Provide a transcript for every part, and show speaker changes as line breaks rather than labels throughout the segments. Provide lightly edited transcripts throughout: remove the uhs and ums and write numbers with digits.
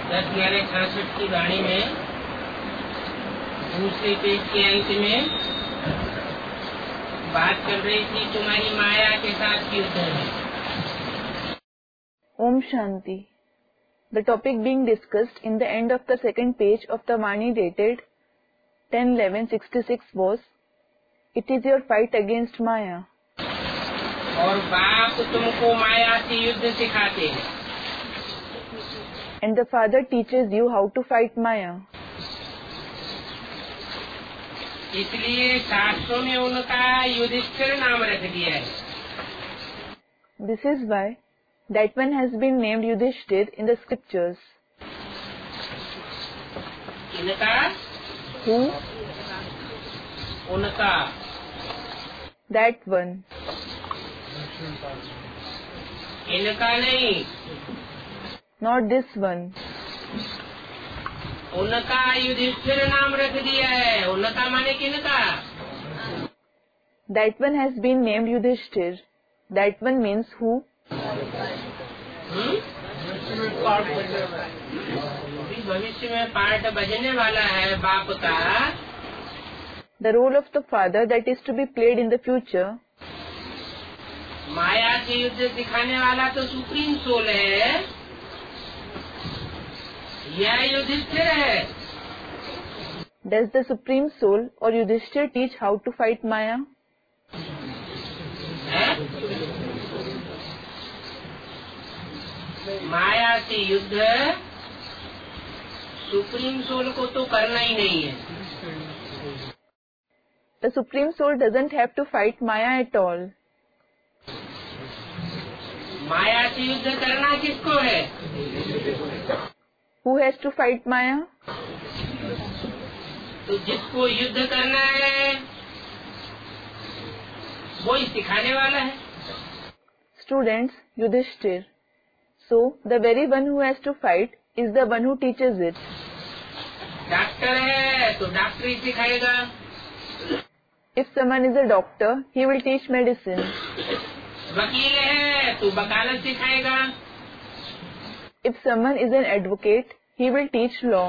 10/66 की वाणी में दूसरे पेज के अंत में बात चल रही थी तुम्हारी माया के साथ युद्ध है।
Om Shanti. The topic being discussed in the end of the second page of the Vani dated 10/11/66 was, it is your fight against Maya.
और बाप तुमको माया से युद्ध सिखाते हैं।
And the father teaches you how to fight Maya.
इसलिए शास्त्रों में उनका युधिष्ठिर नाम रख दिया है।
This is why that one has been named Yudhishthir in the scriptures.
इनका
Who?
उनका
That one.
इनका नहीं,
Not this one.
उनका युधिष्ठिर नाम रख दिया है। उनका माने किनका?
That one has been named Yudhishthir. That one means who?
भविष्य में पार्ट बजने वाला है बाप का।
The role of the father that is to be played in the future.
माया से युद्ध सिखाने वाला तो सुप्रीम सोल है, यह युधिष्ठिर है।
Does the supreme soul or Yudhishthir teach how to fight Maya?
माया से युद्ध सुप्रीम सोल को तो करना ही नहीं है।
The supreme soul doesn't have to fight Maya at all.
माया से युद्ध करना किसको है?
Who has to fight Maya?
तो जिसको युद्ध करना है वही सिखाने वाला है।
Students, Yudhishthir. So, the very one who has to fight is the one who teaches it.
Doctor है तो डॉक्टर ही सिखाएगा।
If someone is a doctor, he will teach medicine.
वकील है तो वकालत सिखाएगा।
If someone is an advocate, he will teach law.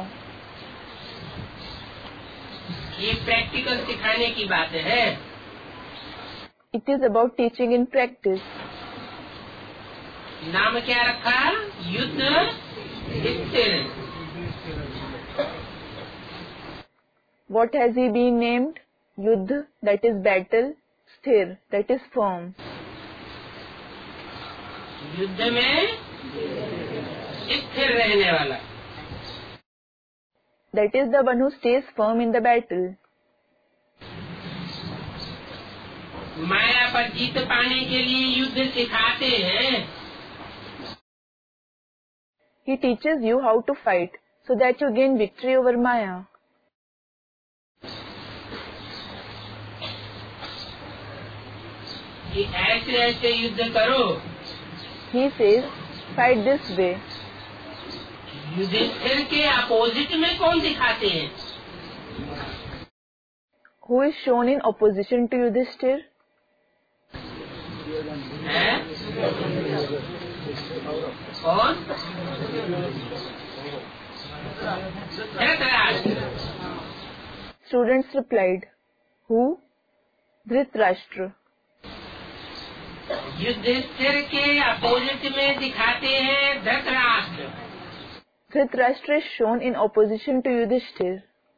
ये practical सिखाने की बात है।
It is about teaching in practice.
नाम क्या रखा? युद्ध स्थिर।
What has he been named? Yuddh, that is battle. Sthir, that is firm.
युद्ध में स्थिर रहने वाला।
That is the one who stays firm in the battle.
माया पर जीत पाने के लिए युद्ध सिखाते हैं।
He teaches you how to fight so that you gain victory over Maya.
कि ऐसे ऐसे युद्ध करो।
He says, fight this way.
Yudhishthir के अपोजिट में कौन दिखाते हैं?
Who is shown in opposition to Yudhishthir?
हैं? कौन? Dhritarashtra.
Students replied, who? Dhritarashtra.
Yudhishthir के अपोजिट में दिखाते हैं Dhritarashtra.
Dhritarashtra is shown in opposition to Yudhishthir.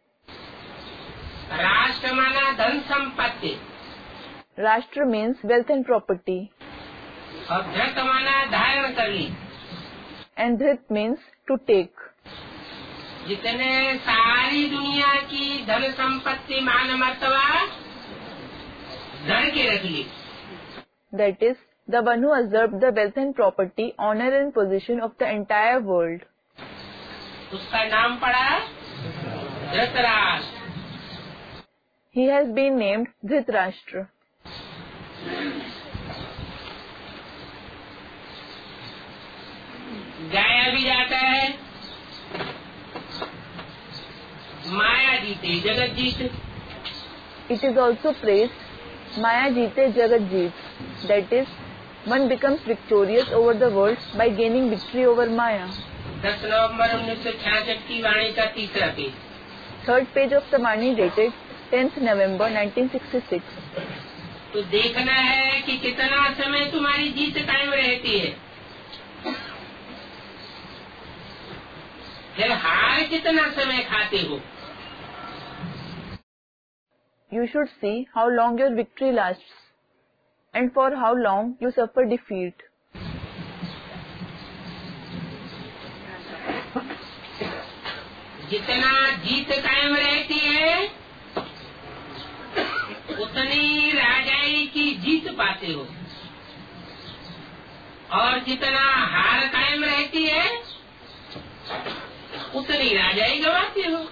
राष्ट्र माना धन संपत्ति
Rashtra means wealth and property.
और धृत माना धारण करनी।
And Dhrit means to take.
जितने सारी दुनिया की धन संपत्ति मान मर्तबा धन के रख ली।
That is, the one who usurped the wealth and property, honor and position of the entire world.
उसका नाम पड़ा Dhritarashtra.
He has been named Dhritarashtra.
गाया भी जाता है माया जीते जगत जीत।
It is also praised, Maya Jeete Jagat Jeet. That is, one becomes victorious over the world by gaining victory over Maya.
10 नवंबर 1966 की वाणी का तीसरा पेज।
Third page of the Vani dated 10th November 1966.
तो देखना है कि कितना समय तुम्हारी जीत कायम रहती है, फिर हार कितना समय खाते हो।
You should see how long your victory lasts and for how long you suffer defeat.
जितना जीत कायम रहती है उतनी राजाई की जीत पाते हो, और जितना हार कायम रहती है उतनी राजाई गवाते हो।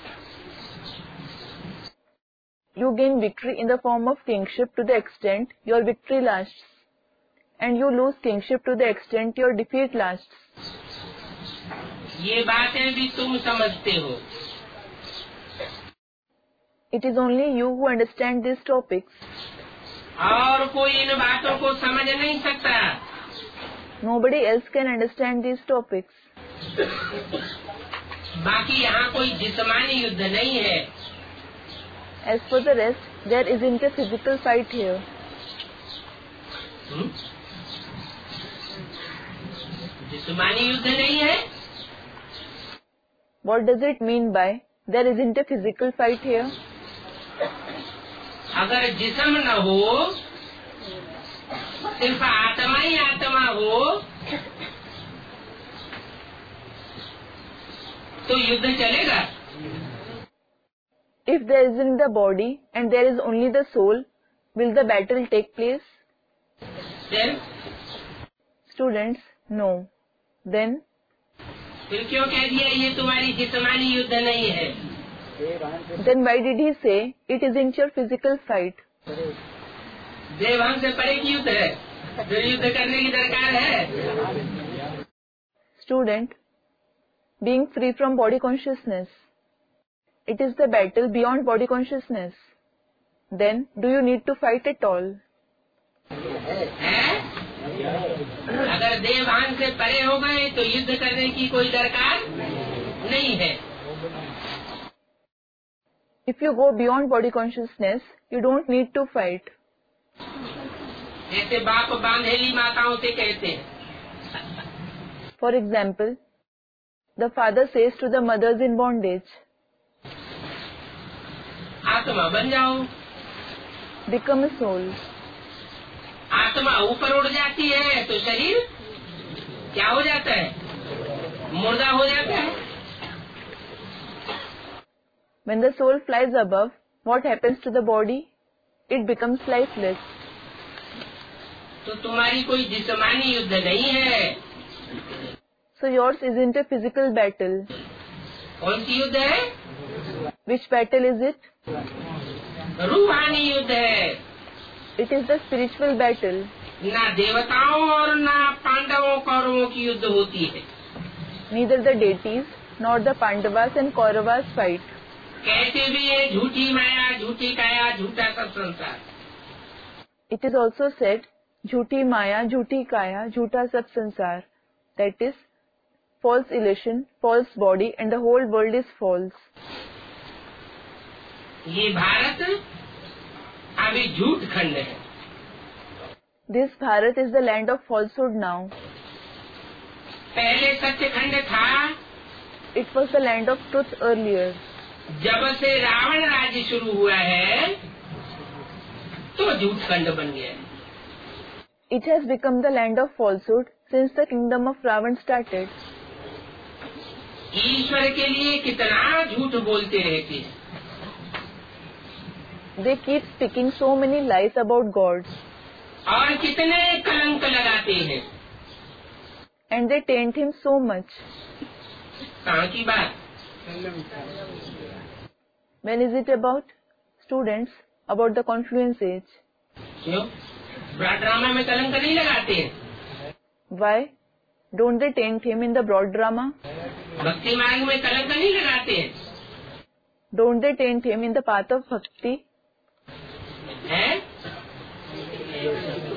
You gain victory in the form of kingship to the extent your victory lasts, and you lose kingship to the extent your defeat lasts.
ये बातें भी तुम समझते हो।
It is only you who understand these topics.
और कोई इन बातों को समझ नहीं सकता।
Nobody else can understand these topics.
बाकी यहाँ कोई जिस्मानी युद्ध नहीं है।
As for the rest, there isn't a physical fight here.
जिस्मानी युद्ध नहीं है।
What does it mean by there isn't a physical fight here?
अगर जिस्म न हो, सिर्फ आत्मा ही आत्मा हो, तो युद्ध चलेगा।
If there isn't the body and there is only the soul, will the battle take place?
Then?
Students, no. Then?
फिर क्यों कह दिया ये तुम्हारी जिस्मानी युद्ध नहीं है?
Then why did he say it isn't your physical fight?
Devhans से परे की युद्ध है, फिर युद्ध करने की दरकार है।
Student, being free from body consciousness, it is the battle beyond body consciousness. Then do you need to fight at all?
अगर देवभान से परे हो गए तो युद्ध करने की कोई दरकार नहीं है।
If you go beyond body consciousness, you don't need to fight.
जैसे बाप बांधेली माताओं से कहते हैं।
For example, the father says to the mothers in bondage,
आत्मा बन जाओ।
become a soul.
आत्मा ऊपर उड़ जाती है तो शरीर क्या हो जाता है? मुर्दा हो जाता है।
When the soul flies above, what happens to the body? It becomes lifeless.
तो तुम्हारी कोई जिस्मानी युद्ध नहीं है।
So yours isn't a physical battle.
कौन सी युद्ध है?
Which battle is it?
रूहानी युद्ध है।
It is the spiritual battle.
ना देवताओं और ना पांडवों कौरवों की युद्ध होती है।
Neither the deities nor the Pandavas and Kauravas fight.
कहते भी है झूठी माया, झूठी काया, झूठा सब संसार।
It is also said, Jhuti Maya, Jhuti Kaya, Jhuta Sab Sansar. That is, false illusion, false body and the whole world is false.
ये भारत अभी झूठ खंड है।
This Bharat is the land of falsehood now.
पहले सत्य खंड था।
It was the land of truth earlier.
जब से रावण राज्य शुरू हुआ है तो झूठ खंड बन गया है।
It has become the land of falsehood since the kingdom of Ravan started.
ईश्वर के लिए कितना झूठ बोलते रहते हैं।
They keep speaking so many lies about God.
और कितने कलंक लगाते हैं।
And they taint him so much.
कहाँ की बात?
When is it about? Students, about the confluence age.
क्यों? ब्रॉड ड्रामा में कलंक नहीं लगाते हैं।
Why? Don't they taint him in the broad drama?
भक्ति मार्ग में कलंक नहीं लगाते हैं।
Don't they taint him in the path of bhakti?
है?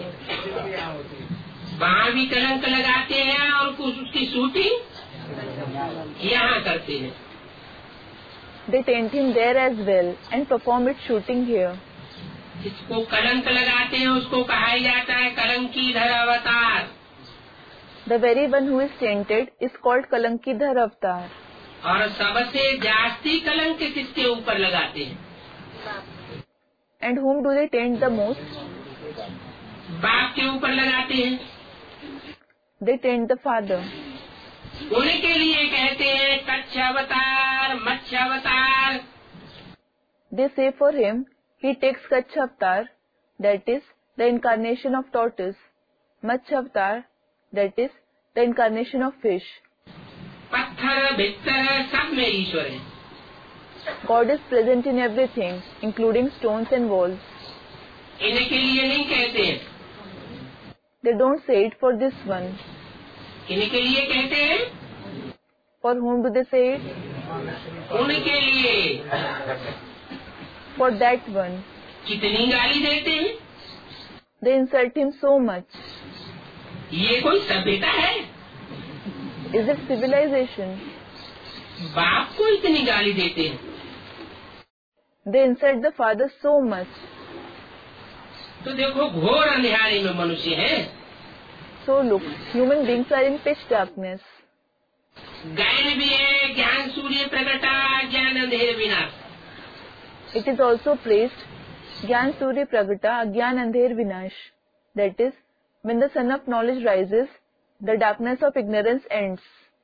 वहाँ भी कलंक लगाते हैं और कुछ उसकी शूटिंग यहाँ करते हैं।
They taint him there as well and perform its shooting here.
इसको कलंक लगाते हैं, उसको कहा जाता है कलंकीधर अवतार।
The very one who is tainted is called Kalankidhar Avatar.
और सबसे जास्ती कलंक किसके ऊपर लगाते हैं?
And whom do they taint the most?
बाप के ऊपर लगाते हैं।
They taint the father.
उनके लिए कहते हैं कच्छ अवतार, मत्स्य अवतार।
They say for him, he takes Kachha Avatar, that is, the incarnation of tortoise, Matsya Avatar, that is, the incarnation of fish.
पत्थर भित्तर सब में ईश्वर है।
God is present in everything, including stones and walls.
इनके लिए नहीं कहते हैं।
They don't say it for this one.
इनके लिए कहते हैं।
For whom do they say it?
उनके लिए।
For that one.
कितनी गाली देते हैं?
They insult him so much.
ये कोई सभ्यता है?
Is it civilization?
बाप को इतनी गाली देते हैं।
They insult the father so much.
तो देखो घोर अंधेरे में मनुष्य है।
So look, human beings are in pitch darkness.
गायन भी है, ज्ञान सूर्य प्रगटा, ज्ञान अंधेर विनाश।
It is also praised, Gyan Surya Pragata, Agyan Andher Vinash. That is, when the sun of knowledge rises, the darkness of ignorance ends.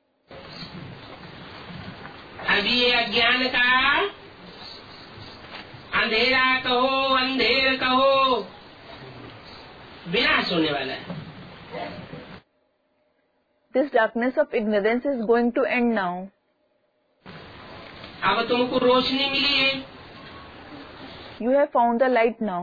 अभी ये अज्ञान का अंधेरा कहो, अंधेर कहो, विनाश होने वाला है।
This darkness of ignorance is going to end now.
अब तुमको रोशनी मिली है।
You have found the light now.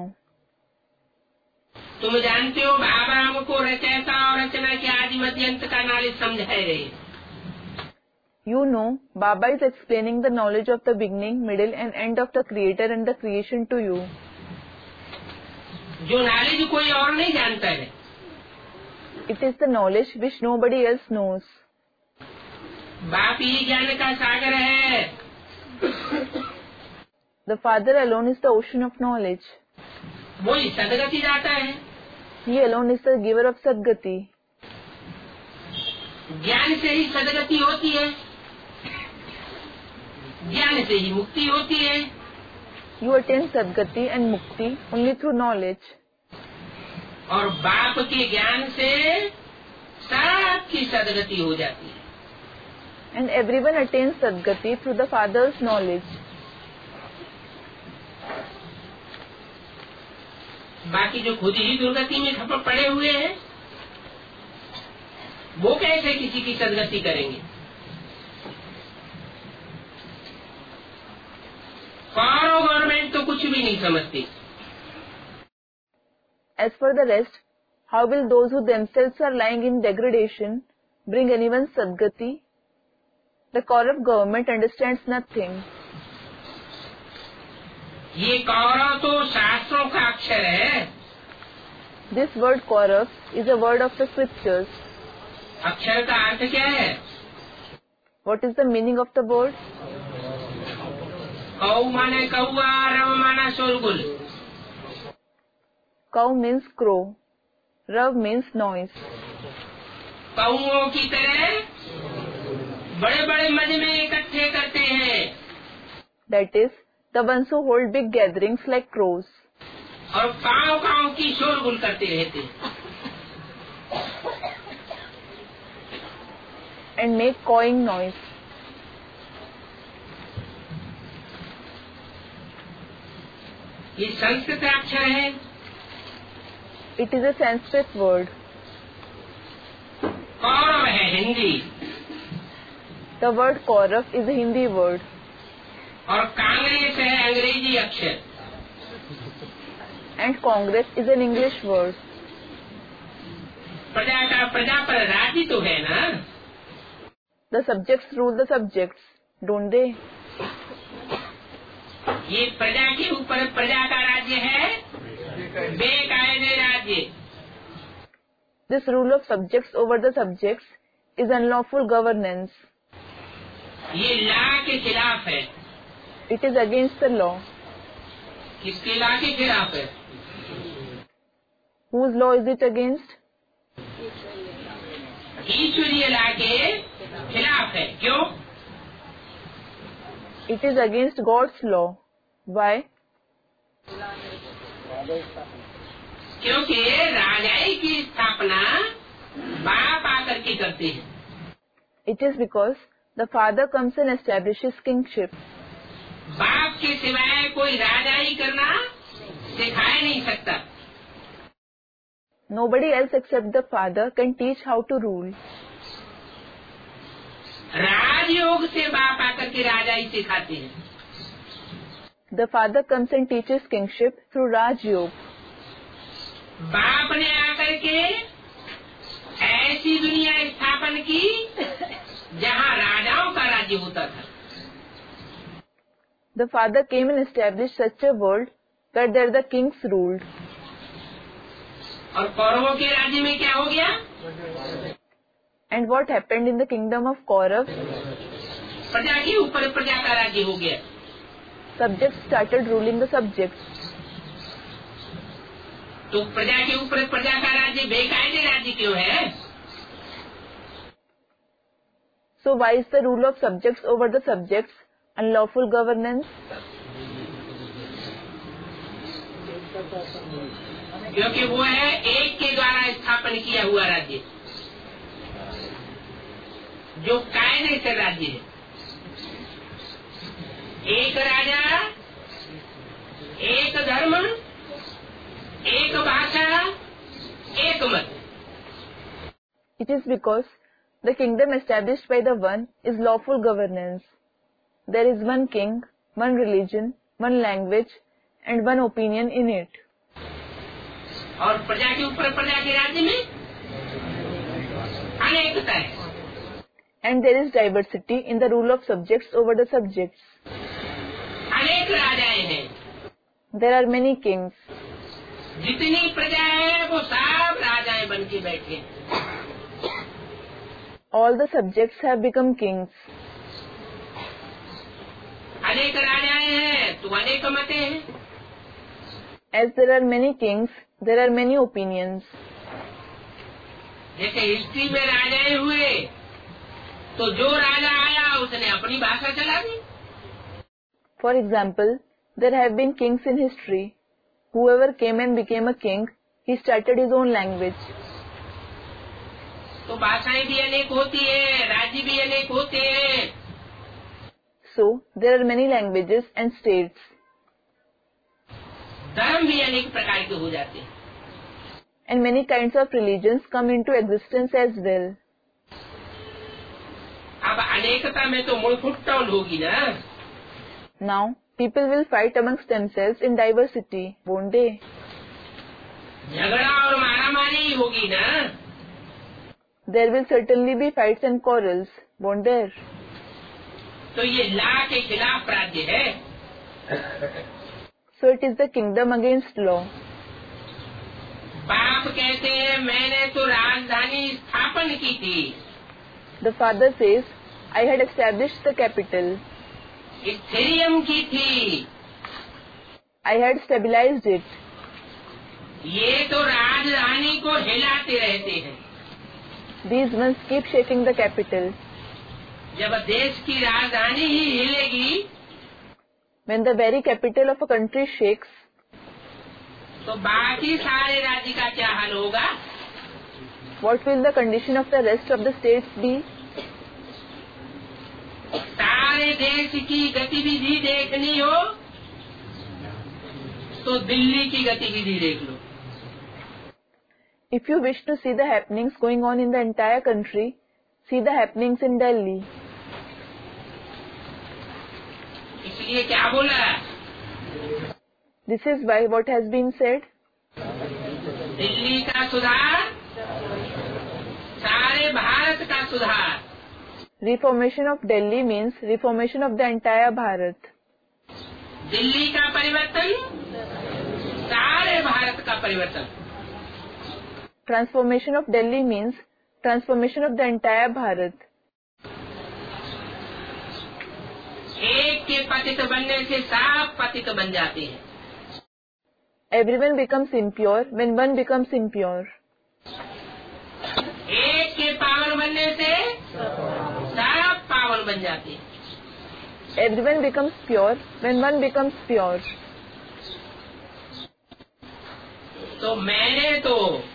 तुम जानते हो बाबा हमको रचयिता और रचना के आदि मध्यंत का नॉलेज समझाए रहे।
You know, Baba is explaining the knowledge of the beginning, middle and end of the creator and the creation to you.
जो नॉलेज कोई और नहीं जानता है।
It is the knowledge which nobody else knows.
बाप ही ज्ञान का सागर है।
The Father alone is the ocean of knowledge.
वो ही सदगति जाता है।
He alone is the giver of Sadgati.
ज्ञान से ही सदगति होती है, ज्ञान से ही मुक्ति होती है।
You attain Sadgati and Mukti only through knowledge.
और बाप के ज्ञान से सबकी सदगति हो जाती है।
And everyone attains Sadgati through the Father's knowledge.
बाकी जो खुद ही दुर्गति में खप पड़े हुए हैं, वो कैसे किसी की सदगति करेंगे? कौनो गवर्नमेंट तो कुछ भी नहीं समझती।
As for the rest, how will those who themselves are lying in degradation bring anyone's Sadgati? The corrupt government understands nothing.
ये कौरव तो शास्त्रों का अक्षर है।
This word corrupt is a word of the scriptures.
अक्षर का अर्थ क्या है?
What is the meaning of the word?
कौ माने कौआ, रव माना शोरगुल।
Cow means crow. Rav means noise.
कौओं की तरह बड़े बड़े मजमे इकट्ठे करते हैं।
That is, the ones who hold big gatherings like crows.
और काव काव की शोरगुल करते रहते हैं।
And make cawing noise.
ये संस्कृत अक्षर है।
It is a Sanskrit word.
Kaurava है Hindi.
The word Kaurav is a Hindi word.
और कांग्रेस है अंग्रेजी अक्षर।
And Congress is an English word.
प्रजा का प्रजा पर राज्य तो है ना?
The subjects rule the subjects, don't they?
ये प्रजा के ऊपर प्रजा का राज्य है, बेकायदे राज्य।
This rule of subjects over the subjects is unlawful governance.
ये लॉ के खिलाफ है।
It is against the law.
किसके लॉ के खिलाफ है?
Whose law is it against?
ईश्वरीय लॉ के खिलाफ है। क्यों?
It is against God's law. Why?
क्योंकि राजाई की स्थापना बाप आकर के करते हैं।
It is because the father comes and establishes kingship.
बाप के सिवाय कोई राजाई करना सिखा नहीं सकता।
Nobody else except the father can teach how to rule.
राजयोग से बाप आकर के राजाई सिखाते हैं।
The father comes and teaches kingship through Raj Yoga.
बाप ने आकर के ऐसी दुनिया स्थापन की जहाँ राजाओं का राज्य होता था।
The father came and established such a world where there the kings ruled.
और कौरवों के राज्य में क्या हो गया?
And what happened in the kingdom of Kaurav?
प्रजा के ऊपर प्रजा का राज्य हो गया।
Subjects started ruling the subjects.
तो प्रजा के ऊपर प्रजा का राज्य बेकायदे राज्य क्यों है?
So why is the rule of subjects over the subjects unlawful governance?
क्योंकि वो है एक के द्वारा स्थापन किया हुआ राज्य, जो कायदे से राज्य है। एक राजा, एक धर्म, एक भाषा, एक मत।
It is because the kingdom established by the one is lawful governance. There is one king, one religion, one language and one opinion in it.
और प्रजा के ऊपर प्रजा के राज्य में अनेकता है।
And there is diversity in the rule of subjects over the subjects.
अनेक राजाएं हैं।
There are many kings.
जितनी प्रजा है वो सब राजाएं बन के बैठे हैं।
All the subjects have become kings.
अनेक राजाएं हैं तो अनेक मतें हैं।
As there are many kings, there are many opinions.
जैसे हिस्ट्री में राजाएं हुए तो जो राजा आया उसने अपनी भाषा चला दी।
For example, there have been kings in history. Whoever came and became a king, he started his own language.
तो भाषाएं भी अनेक होती है, राज्य भी अनेक होते हैं।
So, there are many languages and states.
धर्म भी अनेक प्रकार के हो जाते हैं।
And many kinds of religions come into existence as well.
अब अनेकता में तो मुड़फुट टोल होगी ना।
Now, people will fight amongst themselves in diversity, won't they?
झगड़ा और मारामारी होगी ना।
There will certainly be fights and quarrels, won't there?
तो ये लॉ के खिलाफ राज्य है।
So it is the kingdom against law.
बाप कहते हैं मैंने तो राजधानी स्थापन की थी।
The father says, I had established the capital.
स्थिरियम की थी।
I had stabilized it.
ये तो राजधानी को हिलाते रहते हैं।
These ones keep shaking the capital.
जब देश की राजधानी ही हिलेगी
When the very capital of a country shakes,
तो बाकी सारे राज्य का क्या हाल होगा?
what will the condition of the rest of the states be?
सारे देश की गतिविधि देखनी हो तो दिल्ली की गतिविधि देख लो।
If you wish to see the happenings going on in the entire country, see the happenings in Delhi.
इसलिए क्या बोला?
This is why what has been said,
Delhi का सुधार सारे भारत का सुधार।
reformation of Delhi means reformation of the entire Bharat.
Delhi का परिवर्तन सारे भारत का परिवर्तन।
Transformation of Delhi means transformation of the entire Bharat.
एक के पतित बनने से सब पतित बन जाते हैं।
Everyone becomes impure when one becomes impure.
एक के पावन बनने से सब पावन बन जाते हैं।
Everyone becomes pure when one becomes pure.
तो मैंने तो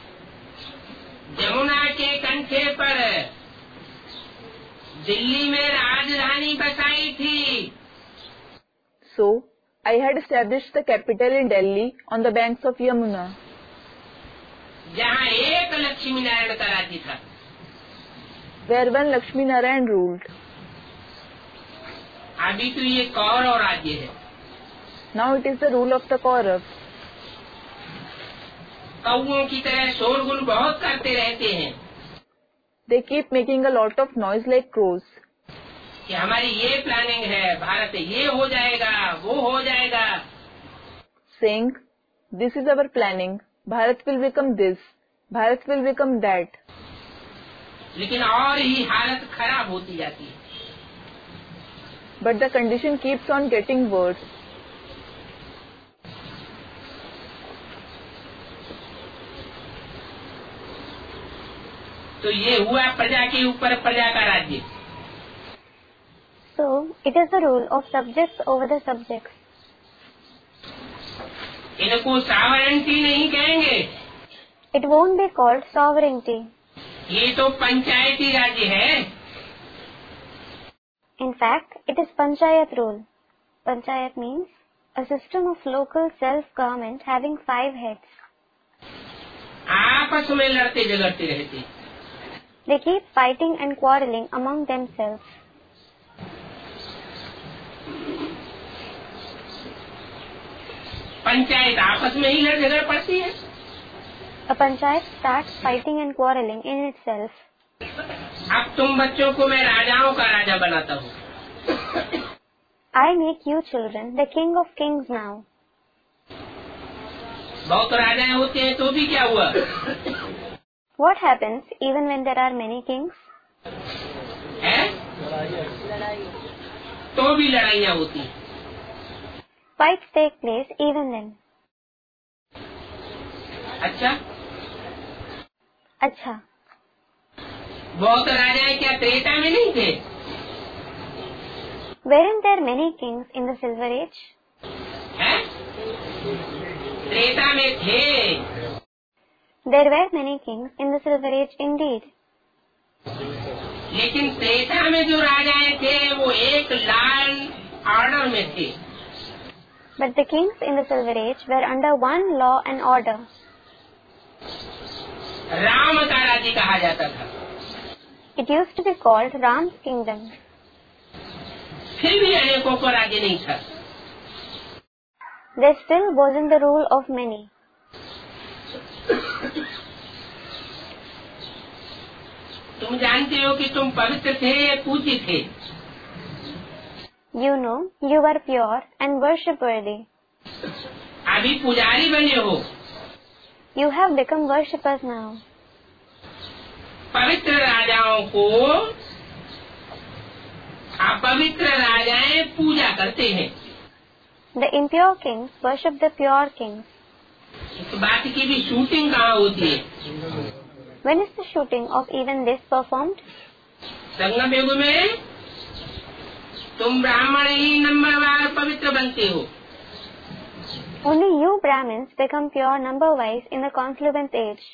यमुना के कंठे पर दिल्ली में राजधानी बसाई थी।
So, I had established the capital in Delhi on the banks of Yamuna,
जहाँ एक लक्ष्मी नारायण का राज्य था।
where one Lakshmi Narayan ruled.
अभी तो ये कौरव राज्य है।
Now it is the rule of the Kauravas.
कौओं की तरह शोरगुल बहुत करते रहते हैं
They keep making a lot of noise like crows,
कि हमारी ये प्लानिंग है, भारत ये हो जाएगा, वो हो जाएगा।
saying, "This is our planning. Bharat will become this. Bharat will become that."
लेकिन और ही हालत खराब होती जाती है।
But the condition keeps on getting worse.
तो ये हुआ प्रजा के ऊपर प्रजा का राज्य।
So, it is the rule of subjects over the subjects.
इनको सॉवरेंटी नहीं कहेंगे,
It won't be called sovereignty.
ये तो पंचायती राज्य है।
In fact, it is Panchayat rule. Panchayat means a system of local self-government having 5 heads.
आपस में लड़ते झगड़ते रहते।
They keep fighting and quarreling among themselves.
Panchayat आपस में ही लड़ झगड़ पड़ती है।
A panchayat starts fighting and quarreling in itself.
अब तुम बच्चों को मैं राजाओं का राजा बनाता हूँ।
I make you children the king of kings now.
बहुत राजाएं होते हैं तो भी क्या हुआ?
What happens even when there are many kings?
है? तो भी लड़ाइयाँ होती हैं।
Fights take place even then.
अच्छा,
अच्छा,
बहुत राजाएं क्या त्रेता में नहीं थे?
weren't there many kings in the Silver Age?
है? त्रेता में थे।
There were many kings in the Silver Age indeed.
लेकिन त्रेता में जो राजाएं थे वो एक लॉ ऑर्डर में थे।
But the kings in the Silver Age were under one law and order.
Ram का राज्य कहा जाता था।
It used to be called Ram's kingdom.
फिर भी अनेकों को राज्य नहीं था।
There still wasn't the rule of many.
तुम जानते हो कि तुम पवित्र थे, पूज्य थे।
You know, you were pure and worship-worthy.
अभी पुजारी बने हो।
You have become worshippers now.
पवित्र राजाओं को अपवित्र राजाएं पूजा करते हैं।
The impure kings worship the pure kings.
इस बात की भी शूटिंग कहाँ होती है?
When is the shooting of even this performed?
संगम युग में तुम ब्राह्मण ही नंबरवार पवित्र बनते हो।
Only you Brahmins become pure number-wise in the confluent age.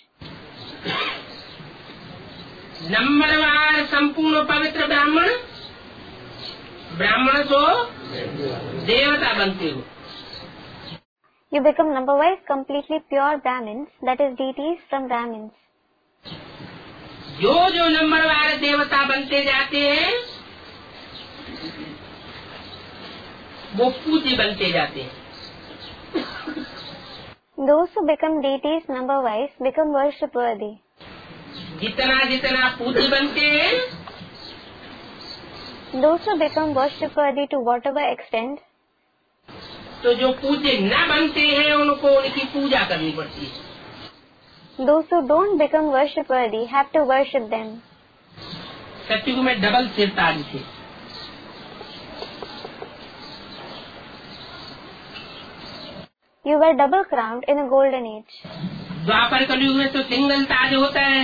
नंबरवार संपूर्ण पवित्र ब्राह्मण ब्राह्मण तो देवता बनते हो।
You become number-wise completely pure Brahmins, that is deities from Brahmins.
जो जो नंबरवार देवता बनते जाते हैं वो पूज्य बनते जाते हैं।
Those who become deities number-wise become worship-worthy.
जितना जितना पूज्य बनते हैं
Those who become worship-worthy to whatever extent,
तो जो पूज्य न बनते हैं उनको उनकी पूजा करनी पड़ती है।
those who don't become worship-worthy have to worship them.
सत्युग में डबल सिरताज थे।
You were double crowned in a golden age.
द्वापर कलयुग में तो सिंगल ताज होता है।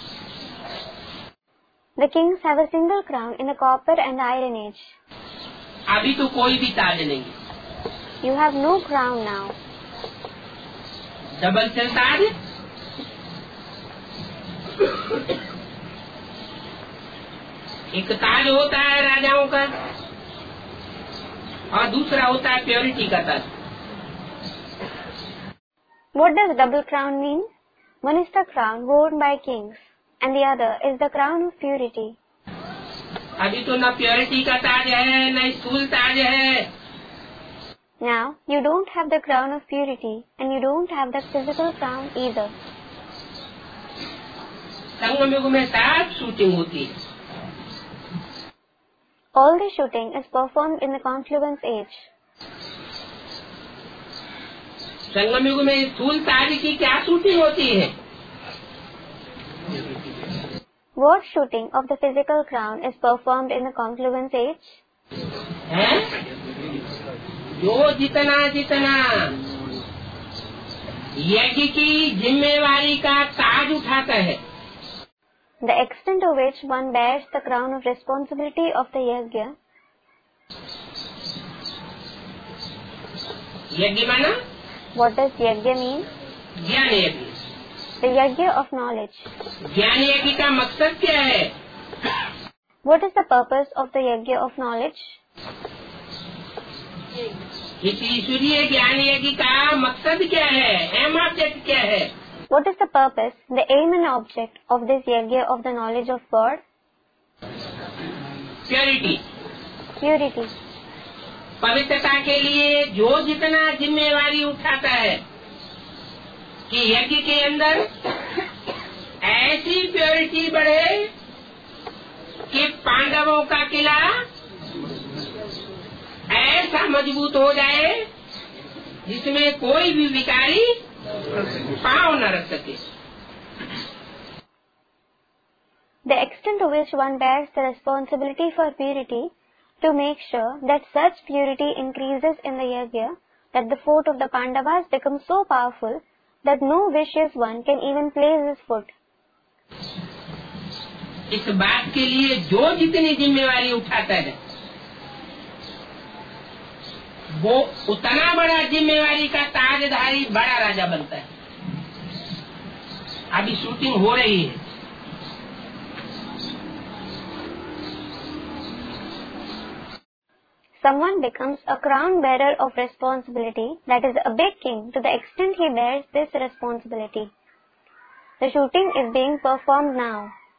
The kings have a single crown in the copper and iron age.
अभी तो कोई भी ताज नहीं।
You have no crown now.
Double सिर ताज, एक ताज होता है राजाओं का और दूसरा होता है प्योरिटी का ताज।
What does double crown mean? One is the crown worn by kings, and the other is the crown of purity.
अभी तो न प्योरिटी का ताज है न स्थूल ताज है।
Now, you don't have the crown of purity, and you don't have the physical crown either.
संगम युग में साफ शूटिंग होती है।
All the shooting is performed in the confluence age.
संगम युग में स्थूल ताज की क्या शूटिंग होती है?
What shooting of the physical crown is performed in the confluence age?
है? जो जितना जितना यज्ञ की जिम्मेवारी का ताज उठाता है,
The extent to which one bears the crown of responsibility of the yajna.
यज्ञ माना
What does yajna mean?
ज्ञान यज्ञ।
The yajna of knowledge.
ज्ञान यज्ञ का मकसद क्या है?
What is the purpose of the yajna of knowledge?
इस ईश्वरीय ज्ञान यज्ञ का मकसद क्या है? एम ऑब्जेक्ट क्या है?
What is the purpose, the aim and object of this yajna of the knowledge of God?
Purity,
Purity.
पवित्रता के लिए जो जितना जिम्मेवारी उठाता है कि यज्ञ के अंदर ऐसी प्योरिटी बढ़े कि पांडवों का किला ऐसा मजबूत हो जाए जिसमें कोई भी विकारी पांव न रख सके।
The extent to which one bears the responsibility for purity to make sure that such purity increases in the yajna, that the fort of the Pandavas becomes so powerful that no vicious one can even place his foot.
इस बात के लिए जो जितनी जिम्मेवारी उठाता है वो उतना बड़ा जिम्मेवारी का ताजधारी बड़ा राजा बनता है। अभी शूटिंग हो रही है।
Someone becomes a crown bearer of responsibility, that is a big king, to the extent he bears this responsibility. The shooting is being performed now.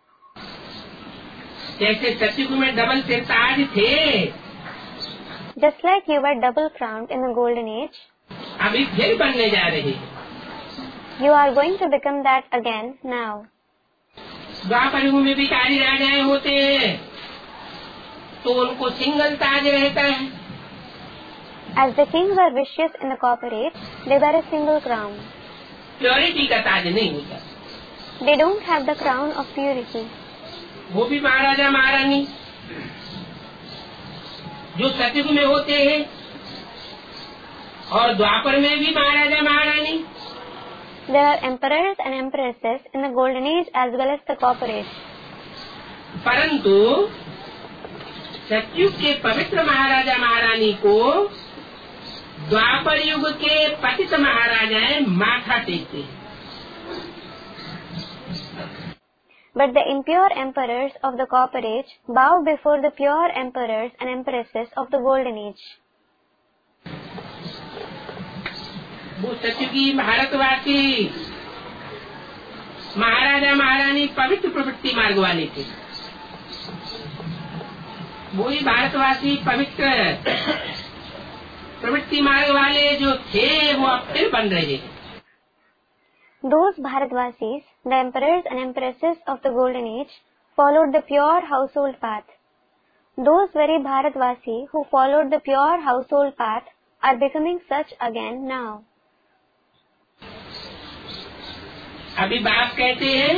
जैसे सतयुग में डबल सिर ताज थे,
Just like you were double crowned in the golden age,
अभी फिर बनने जा रहे हैं।
you are going to become that again now.
द्वापर युग में विकारी राजाएं होते हैं तो उनको सिंगल ताज रहता है।
As the kings are vicious in the copper age, they wear a single crown.
Purity का ताज नहीं होता।
They don't have the crown of purity.
वो भी महाराजा महारानी जो सतयुग में होते हैं और द्वापर में भी महाराजा महारानी।
There are emperors and empresses in the golden age as well as the copper age.
परंतु सतयुग के पवित्र महाराजा महारानी को द्वापर युग के पतित महाराजाएं माथा टेकते हैं।
But the impure emperors of the copper age bow before the pure emperors and empresses of the golden age.
वो सतयुगी भारतवासी महाराजा महारानी पवित्र प्रवृत्ति मार्ग वाले थे। वही भारतवासी पवित्र प्रवृत्ति मार्ग वाले जो थे वो अब फिर बन रहे हैं।
Those Bharatvasis, the emperors and empresses of the golden age, followed the pure household path. Those very Bharatvasi who followed the pure household path are becoming such again now.
अभी बाप कहते हैं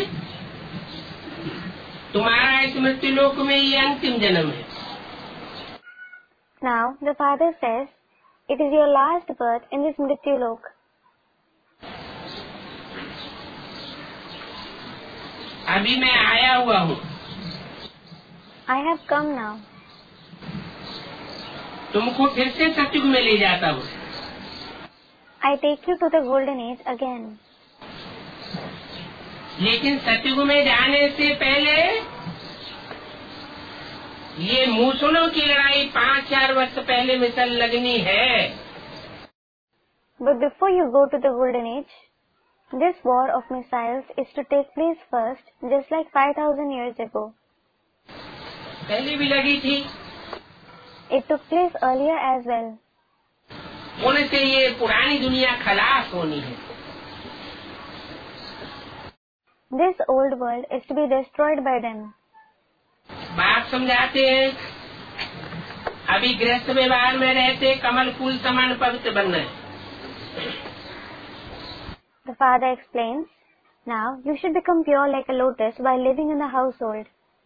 तुम्हारा इस मृत्यु लोक में ये अंतिम जन्म है।
Now the father says, it is your last birth in this Mrityu Lok.
अभी मैं आया हुआ हूँ।
I have come now.
तुमको फिर से सतयुग में ले जाता हूँ।
I take you to the golden age again.
लेकिन सतयुग में जाने से पहले ये मूसलों की लड़ाई 5-4 वर्ष पहले में लगनी है।
But before you go to the golden age, this war of missiles is to take place first, just like 5,000 years ago.
पहले भी लगी थी।
It took place earlier as well.
उनसे ये पुरानी दुनिया खलास होनी है।
This old world is to be destroyed by them.
बात समझाते हैं। अभी गृहस्थ व्यवहार में रहते कमल फूल समान पवित्र बनना है।
The father explains, now you should become pure like a lotus while living in the household.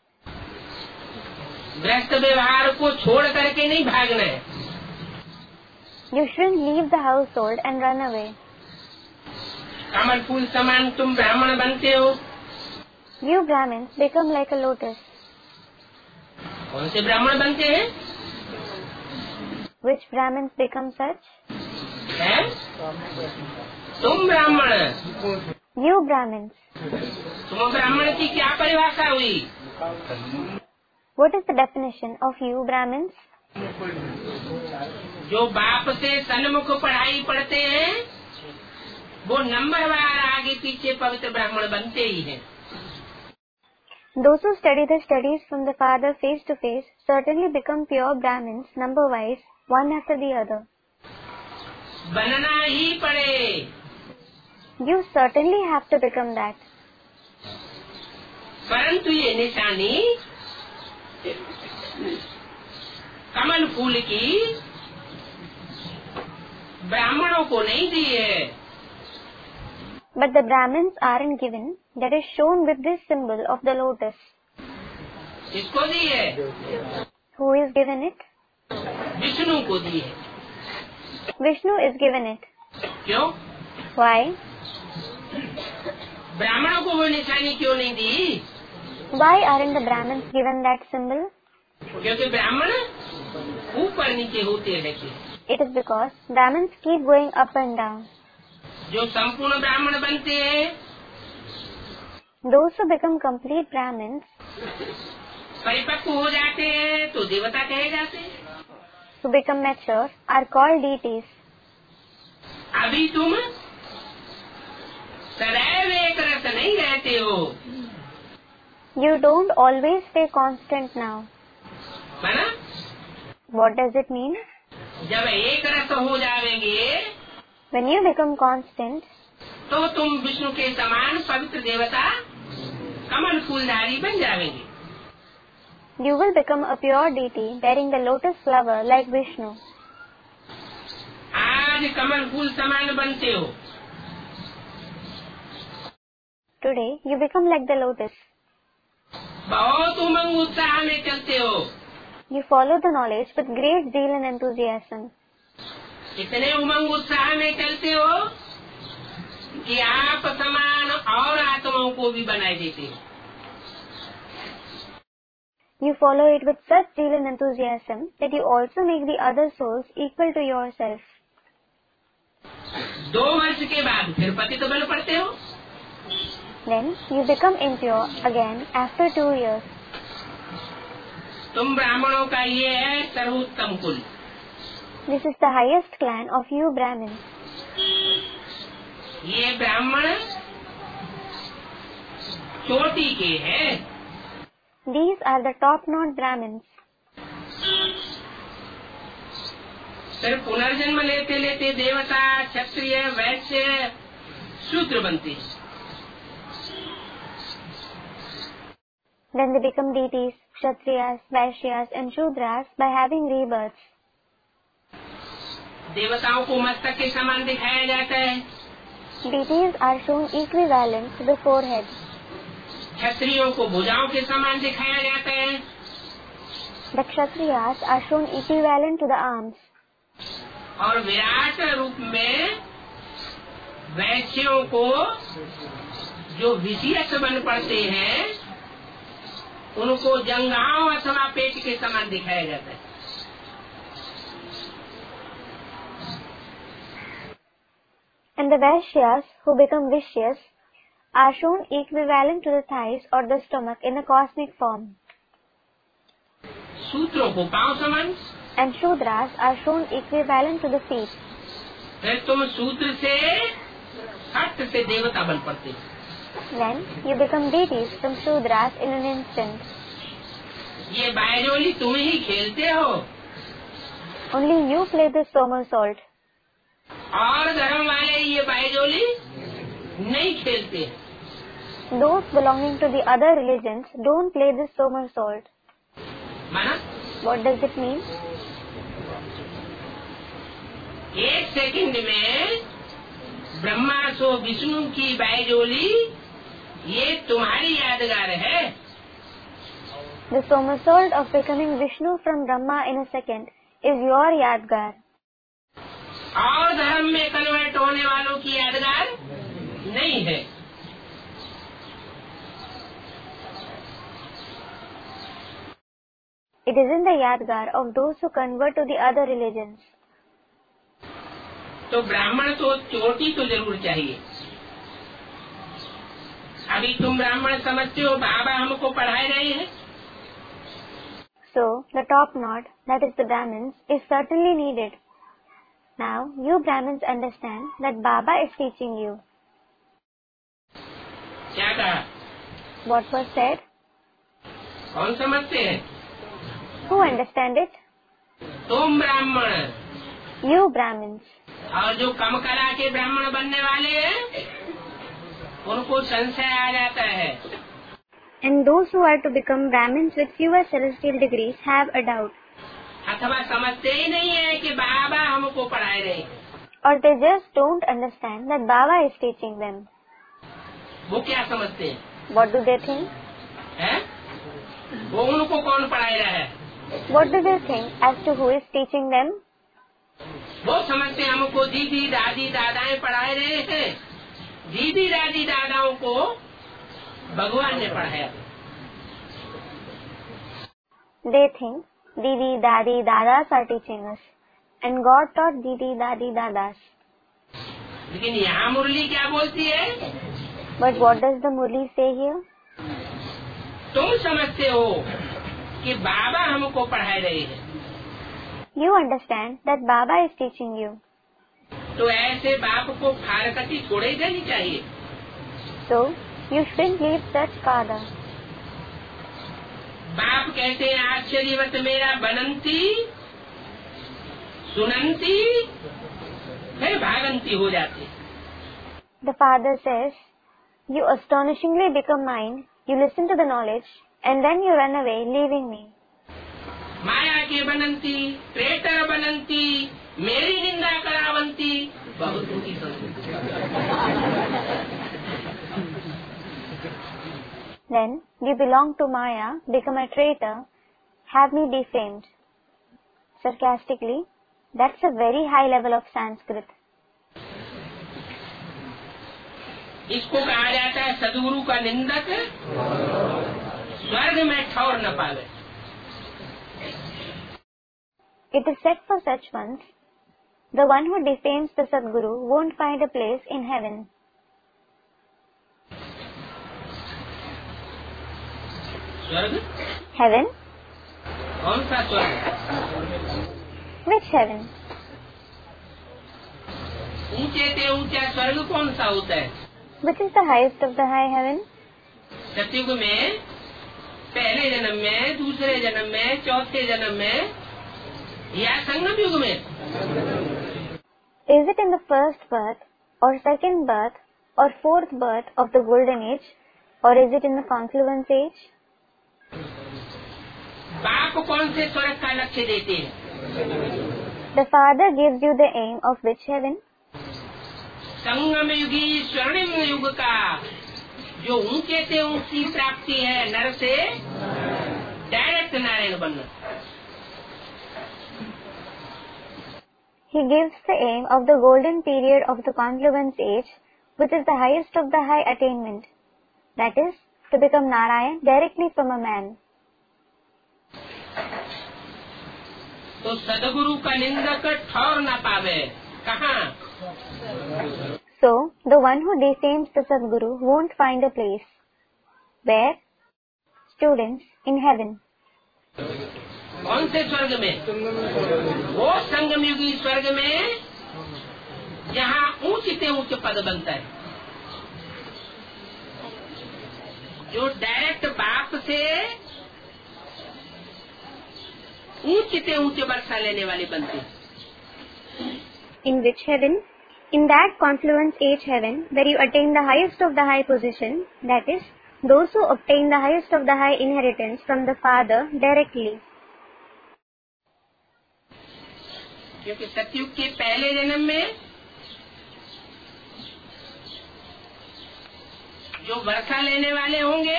गृहस्थ व्यवहार को छोड़ करके नहीं भागना है।
You shouldn't leave the household and run away.
कमल फूल समान तुम ब्राह्मण बनते हो।
You Brahmins become like a lotus.
कौन से ब्राह्मण बनते हैं?
Which Brahmins become such?
है? तुम ब्राह्मण।
You Brahmins.
तुम ब्राह्मण की क्या परिभाषा हुई?
What is the definition of you Brahmins?
जो बाप से सन्मुख पढ़ाई पढ़ते हैं वो नंबरवार आगे पीछे पवित्र ब्राह्मण बनते ही हैं।
Those who study the studies from the father face to face certainly become pure Brahmins number wise, one after the other.
बनना ही पड़े।
You certainly have to become that.
परंतु ये निशानी कमल फूल की ब्राह्मणों को नहीं दी है।
But the Brahmins aren't given, that is shown with this symbol of the lotus.
किसको दी है?
Who is given it?
Vishnu को दी है।
Vishnu is given it.
क्यों?
Why?
ब्राह्मणों को वो निशानी क्यों नहीं दी?
Why aren't the Brahmins given that symbol?
क्योंकि ब्राह्मण ऊपर नीचे होते रहते।
It is because Brahmins keep going up and down.
जो संपूर्ण ब्राह्मण बनते हैं
Those who become complete Brahmins,
परिपक्व हो जाते हैं तो देवता कहे जाते हैं।
who become mature, are called deities.
अभी तुम सदैव एक रस नहीं रहते हो।
You don't always stay constant now.
है ना?
What does it mean?
जब एक रस हो जाएंगे
When you become constant,
तो तुम विष्णु के समान पवित्र देवता कमल फूलधारी बन जाएंगे।
you will become a pure deity bearing the lotus flower like Vishnu.
आज कमल फूल समान बनते हो।
Today, you become like the lotus.
बहुत उमंग उत्साह में चलते हो।
You follow the knowledge with great zeal and enthusiasm.
इतने उमंग उत्साह में चलते हो कि आप समान और आत्माओं को भी बनाए देते हो।
You follow it with such zeal and enthusiasm that you also make the other souls equal to yourself.
2 वर्ष के बाद फिर पतित बन पड़ते हो।
Then you become impure again after 2 years.
तुम ब्राह्मणों का ये है सर्वोत्तम कुल।
This is the highest clan of you Brahmins.
ये ब्राह्मण चोटी के हैं।
These are the top-notch Brahmins.
फिर पुनर्जन्म लेते लेते देवता, क्षत्रिय, वैश्य, शूद्र बनते हैं।
Then they become deities, Kshatriyas, Vaishyas and Shudras by having rebirths.
देवताओं को मस्तक के समान दिखाया जाता है।
Deities are shown equivalent to the forehead.
क्षत्रियों को भुजाओं के समान दिखाया जाता है।
The Kshatriyas are shown equivalent to the arms.
और विराट रूप में वैश्यों को जो विषयक बन पड़ते हैं उनको जंघाओं अथवा पेट के समान दिखाया जाता है।
And the Vaishyas who become vicious are shown equivalent to the thighs or the stomach in a cosmic form.
सूत्रों को पांव समान,
And Shudras are shown equivalent to the feet.
फिर तुम सूत्र से हट से देवता बन पड़ते हो।
Then you become deities from Shudras in an instant.
ये बायजोली तुम ही खेलते हो।
Only you play this somersault.
और धर्म वाले ये बायजोली नहीं खेलते।
Those belonging to the other religions don't play this somersault.
माना
What does it mean?
एक सेकंड में ब्रह्मा सो विष्णु की बायजोली ये तुम्हारी यादगार है।
The somersault of becoming Vishnu from Brahma in a second is your yadgar.
और धर्म में कन्वर्ट होने वालों की यादगार नहीं है।
It is in the yadgar of those who convert to the other religions.
तो ब्राह्मण तो चोटी तो जरूर चाहिए। अभी तुम ब्राह्मण समझते हो बाबा हमको पढ़ाए रहे हैं।
So, the top knot, that is the Brahmins, is certainly needed. Now, you Brahmins understand that Baba is teaching you.
क्या कहा?
What was said?
कौन समझते हैं?
Who understand it?
तुम ब्राह्मण
You Brahmins.
और जो कम कला के ब्राह्मण बनने वाले हैं उनको संशय आ जाता है।
And those who are to become Brahmins with fewer celestial degrees have a doubt.
अथवा समझते ही नहीं है कि बाबा हमको पढ़ाए रहे हैं।
Or they just don't understand that Baba is teaching them.
वो क्या समझते हैं?
What do they think?
है? वो उनको कौन पढ़ाए रहा है?
What do they think as to who is teaching them?
वो समझते हमको दीदी दादी दादाएं पढ़ाए रहे हैं। दीदी दादी दादाओं को भगवान ने पढ़ाया।
They think Didi, Dadi, Dadas are teaching us. And God taught Didi, Dadi, Dadas.
लेकिन यहाँ मुरली क्या बोलती है?
But what does the Murli say here?
तुम समझते हो कि बाबा हमको पढ़ाए रहे हैं।
You understand that Baba is teaching you.
तो ऐसे बाप को फारकती छोड़ ही देनी चाहिए।
So, you shouldn't leave such father.
बाप कहते हैं आश्चर्यवत मेरा बनंती सुनंती फिर भागंती हो जाती।
The father says, you astonishingly become mine, you listen to the knowledge, and then you run away, leaving me.
माया के बनंती प्रेतर बनंती मेरी निंदा करावंती बहुत उनकी संस्कृति।
Then you belong to Maya, become a traitor, have me defamed. Sarcastically, that's a very high level of Sanskrit.
इसको कहा जाता है सदगुरु का निंदक स्वर्ग में ठौर न पावे।
It is said for such ones, the one who defames the Sadguru won't find a place in heaven.
स्वर्ग?
Heaven?
कौन सा स्वर्ग?
Which heaven?
ऊंचे से ऊंचा स्वर्ग कौन सा होता है?
Which is the highest of the high heaven?
सतयुग में पहले जन्म में दूसरे जन्म में चौथे जन्म में या संगम युग में?
Is it in the first birth or second birth or fourth birth of the golden age, or is it in the confluence age?
बाप कौन से स्वर्ग का लक्ष्य देते हैं?
The father gives you the aim of which heaven?
संगम युगी स्वर्णिम युग का जो ऊंचे से ऊंची प्राप्ति है नर से डायरेक्ट नारायण बनना।
He gives the aim of the golden period of the confluence age, which is the highest of the high attainment, that is, to become Narayan directly from a man.
तो सदगुरु का निंदक ठौर न पावे कहाँ?
So, the one who defames the Sadguru won't find a place. Where? Students, in heaven.
कौन से स्वर्ग में? वो संगम युगी स्वर्ग में जहाँ ऊंचे ऊंचे पद बनता है, जो डायरेक्ट बाप से ऊंचे ऊंचे वर्षा लेने वाले बनते हैं।
In which heaven? In that confluence age heaven, where you attain the highest of the high position, that is, those who obtain the highest of the high inheritance from the Father directly.
क्योंकि सतयुग के पहले जन्म में जो वर्षा लेने वाले होंगे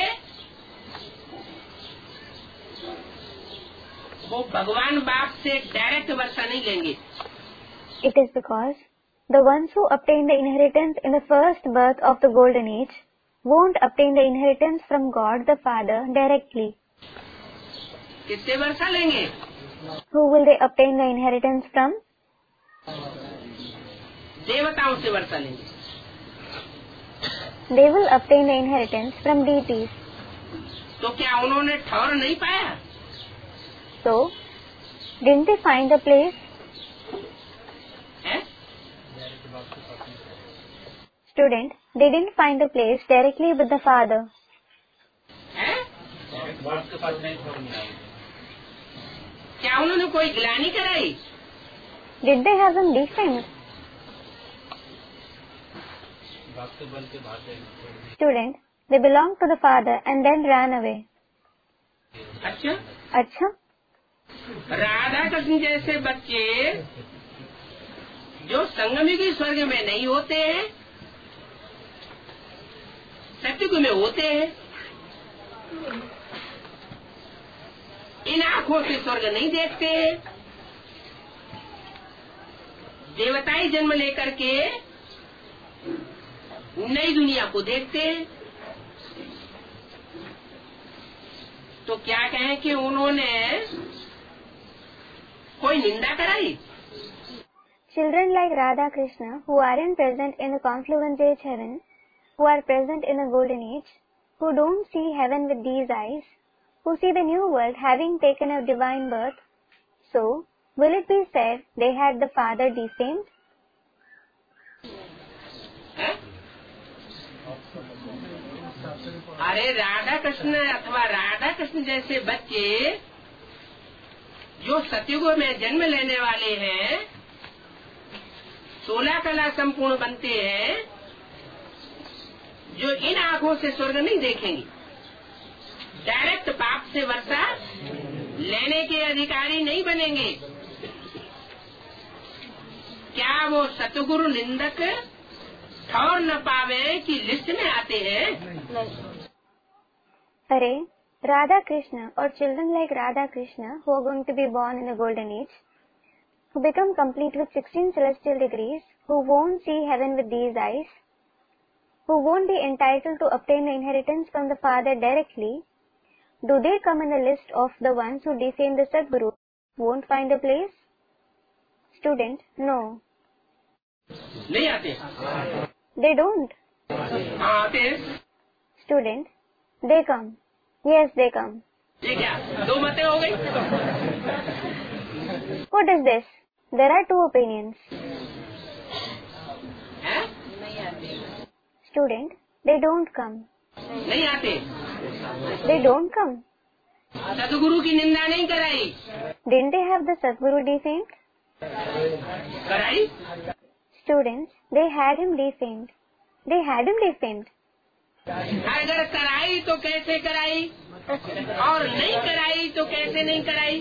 वो भगवान बाप से डायरेक्ट वर्षा नहीं लेंगे।
It is because the ones who obtain the inheritance in the first birth of the golden age won't obtain the inheritance from God the Father directly.
किससे वर्षा लेंगे?
Who will they obtain the inheritance from?
देवताओं से वर्षा लेंगे।
They will obtain the inheritance from deities.
तो क्या उन्होंने ठौर नहीं पाया?
So, didn't they find a place? Student, they didn't find a place directly with the Father.
क्या उन्होंने कोई गिलानी कराई?
Did they have him defamed? Student, they belonged to the Father and then ran away.
अच्छा,
अच्छा?
राधा कृष्ण जैसे बच्चे जो संगमयुगी स्वर्ग में नहीं होते हैं, सतयुग में होते हैं, इन आंखों से स्वर्ग नहीं देखते हैं, देवताई जन्म लेकर के नई दुनिया को देखते हैं। तो क्या कहें कि उन्होंने कोई निंदा कराई?
Children like Radha Krishna, who aren't present in the confluence age heaven, who are present in the golden age, who don't see heaven with these eyes, who see the new world having taken a divine birth, so, will it be said they had the Father defamed?
अरे राधा कृष्ण अथवा राधा कृष्ण जैसे बच्चे जो सतयुग में जन्म लेने वाले हैं, 16 कला संपूर्ण बनते हैं, जो इन आंखों से स्वर्ग नहीं देखेंगे, डायरेक्ट बाप से वर्षा लेने के अधिकारी नहीं बनेंगे, क्या वो सतगुरु निंदक ठौर न पावे कि लिस्ट में आते हैं?
अरे Radha Krishna or children like Radha Krishna who are going to be born in the golden age, who become complete with 16 celestial degrees, who won't see heaven with these eyes, who won't be entitled to obtain the inheritance from the Father directly, do they come in the list of the ones who defame the Sadguru, won't find a place? Student, no.
नहीं आते।
They don't.
आते।
Student, they come. Yes, they come.
ये क्या दो मतें हो गई?
What is this? There are two opinions.
हैं?
Student, they don't come.
नहीं आते।
They don't come.
सतगुरु की निंदा नहीं कराई?
Didn't they have the Sadguru defamed?
कराई?
Students, they had him defamed. They had him defamed.
अगर कराई तो कैसे कराई और नहीं कराई तो कैसे नहीं कराई?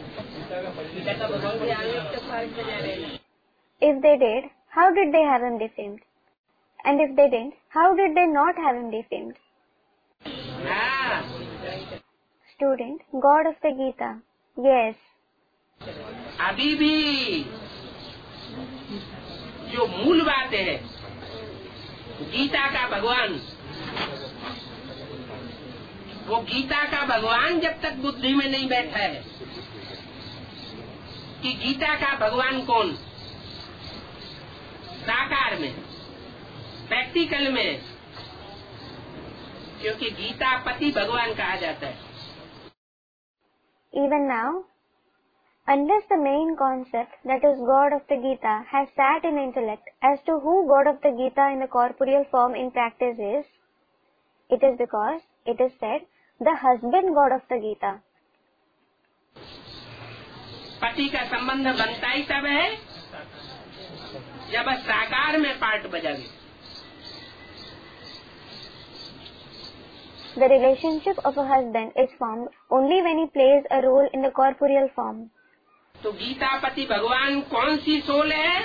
If they did, how did they have him defamed? And if they didn't, how did they not have him defamed?
हाँ,
Student, God of the Gita. Yes.
अभी भी जो मूल बात है गीता का भगवान वो गीता का भगवान जब तक बुद्धि में नहीं बैठा है कि गीता का भगवान कौन, साकार में, प्रैक्टिकल में, क्योंकि गीता पति भगवान कहा जाता है।
Even now, unless the main concept, that is God of the Gita, has sat in intellect as to who God of the Gita in the corporeal form in practice is, it is because it is said, the husband God of the Gita.
पति का संबंध बनता ही तब है जब साकार में part बजावे।
The relationship of a husband is formed only when he plays a role in the corporeal form.
तो गीता पति भगवान कौन सी सोल है?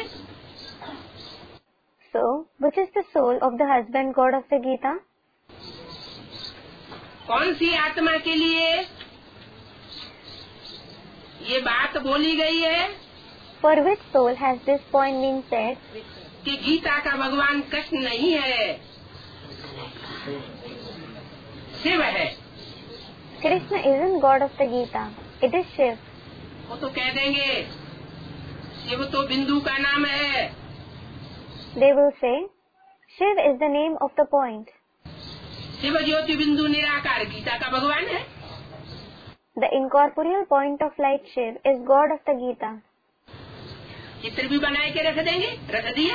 So, which is the soul of the husband God of the Gita?
कौन सी आत्मा के लिए ये बात बोली गई है?
For which soul has this point been said?
कि गीता का भगवान कृष्ण नहीं है, शिव है।
Krishna isn't God of the Gita. It is Shiv.
वो तो कह देंगे शिव तो बिंदु का नाम है।
They will say, Shiv is the name of the point.
Shiv ज्योति बिंदु निराकार गीता का भगवान है।
The incorporeal point of light Shiv is God of the Gita.
चित्र भी बनाए के रख देंगे, रख दिया।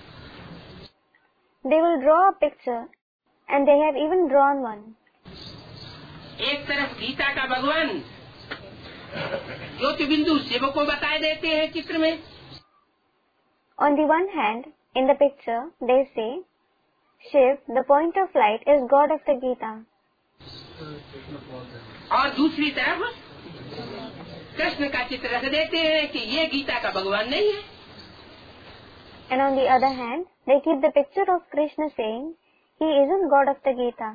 They will draw a picture and they have even drawn one.
एक तरफ गीता का भगवान ज्योति बिंदु शिव को बताए देते हैं चित्र में।
On the one hand, in the picture, they say, Shiv, the point of light, is God of the Gita.
और दूसरी तरफ कृष्ण का चित्र रख देते हैं कि ये गीता का भगवान नहीं है।
And on the other hand, they keep the picture of Krishna saying, he isn't God of the Gita.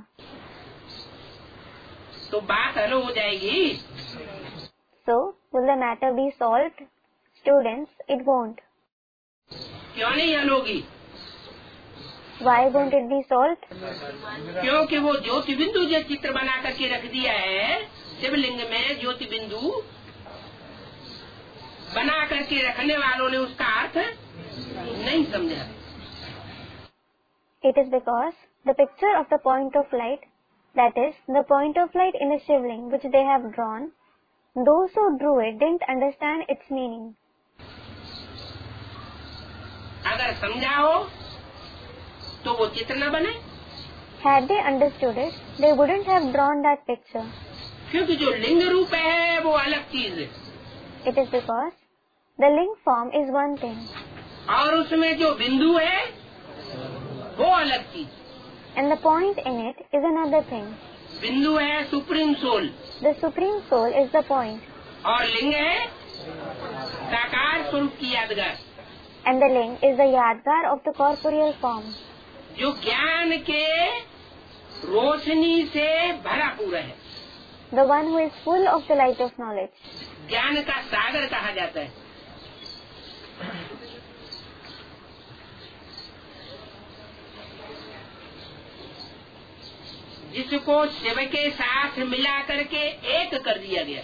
तो बात हल हो जाएगी।
So, will the matter be solved? Students, it won't.
क्यों नहीं हल होगी?
Why won't it be solved?
क्योंकि वो ज्योति बिंदु जो चित्र बना करके रख दिया है शिवलिंग में, ज्योति बिंदु बना करके रखने वालों ने उसका अर्थ नहीं समझा।
It is because the picture of the point of light, that is, the point of light in a shivling which they have drawn, those who drew it didn't understand its meaning.
अगर समझा हो तो वो चित्र न बने।
Had they understood it, they wouldn't have drawn that picture.
क्योंकि जो लिंग रूप है वो अलग चीज है।
It is because the ling form is one thing.
और उसमें जो बिंदु है वो अलग चीज।
And the point in it is another thing.
बिंदु है supreme soul.
The supreme soul is the point.
और लिंग है साकार स्वरूप की यादगार।
And the ling is the yadgar of the corporeal form.
जो ज्ञान के रोशनी से भरा पूरा है।
The one who is full of the light of knowledge.
ज्ञान का सागर कहा जाता है। जिसको शिव के साथ मिला करके एक कर दिया गया।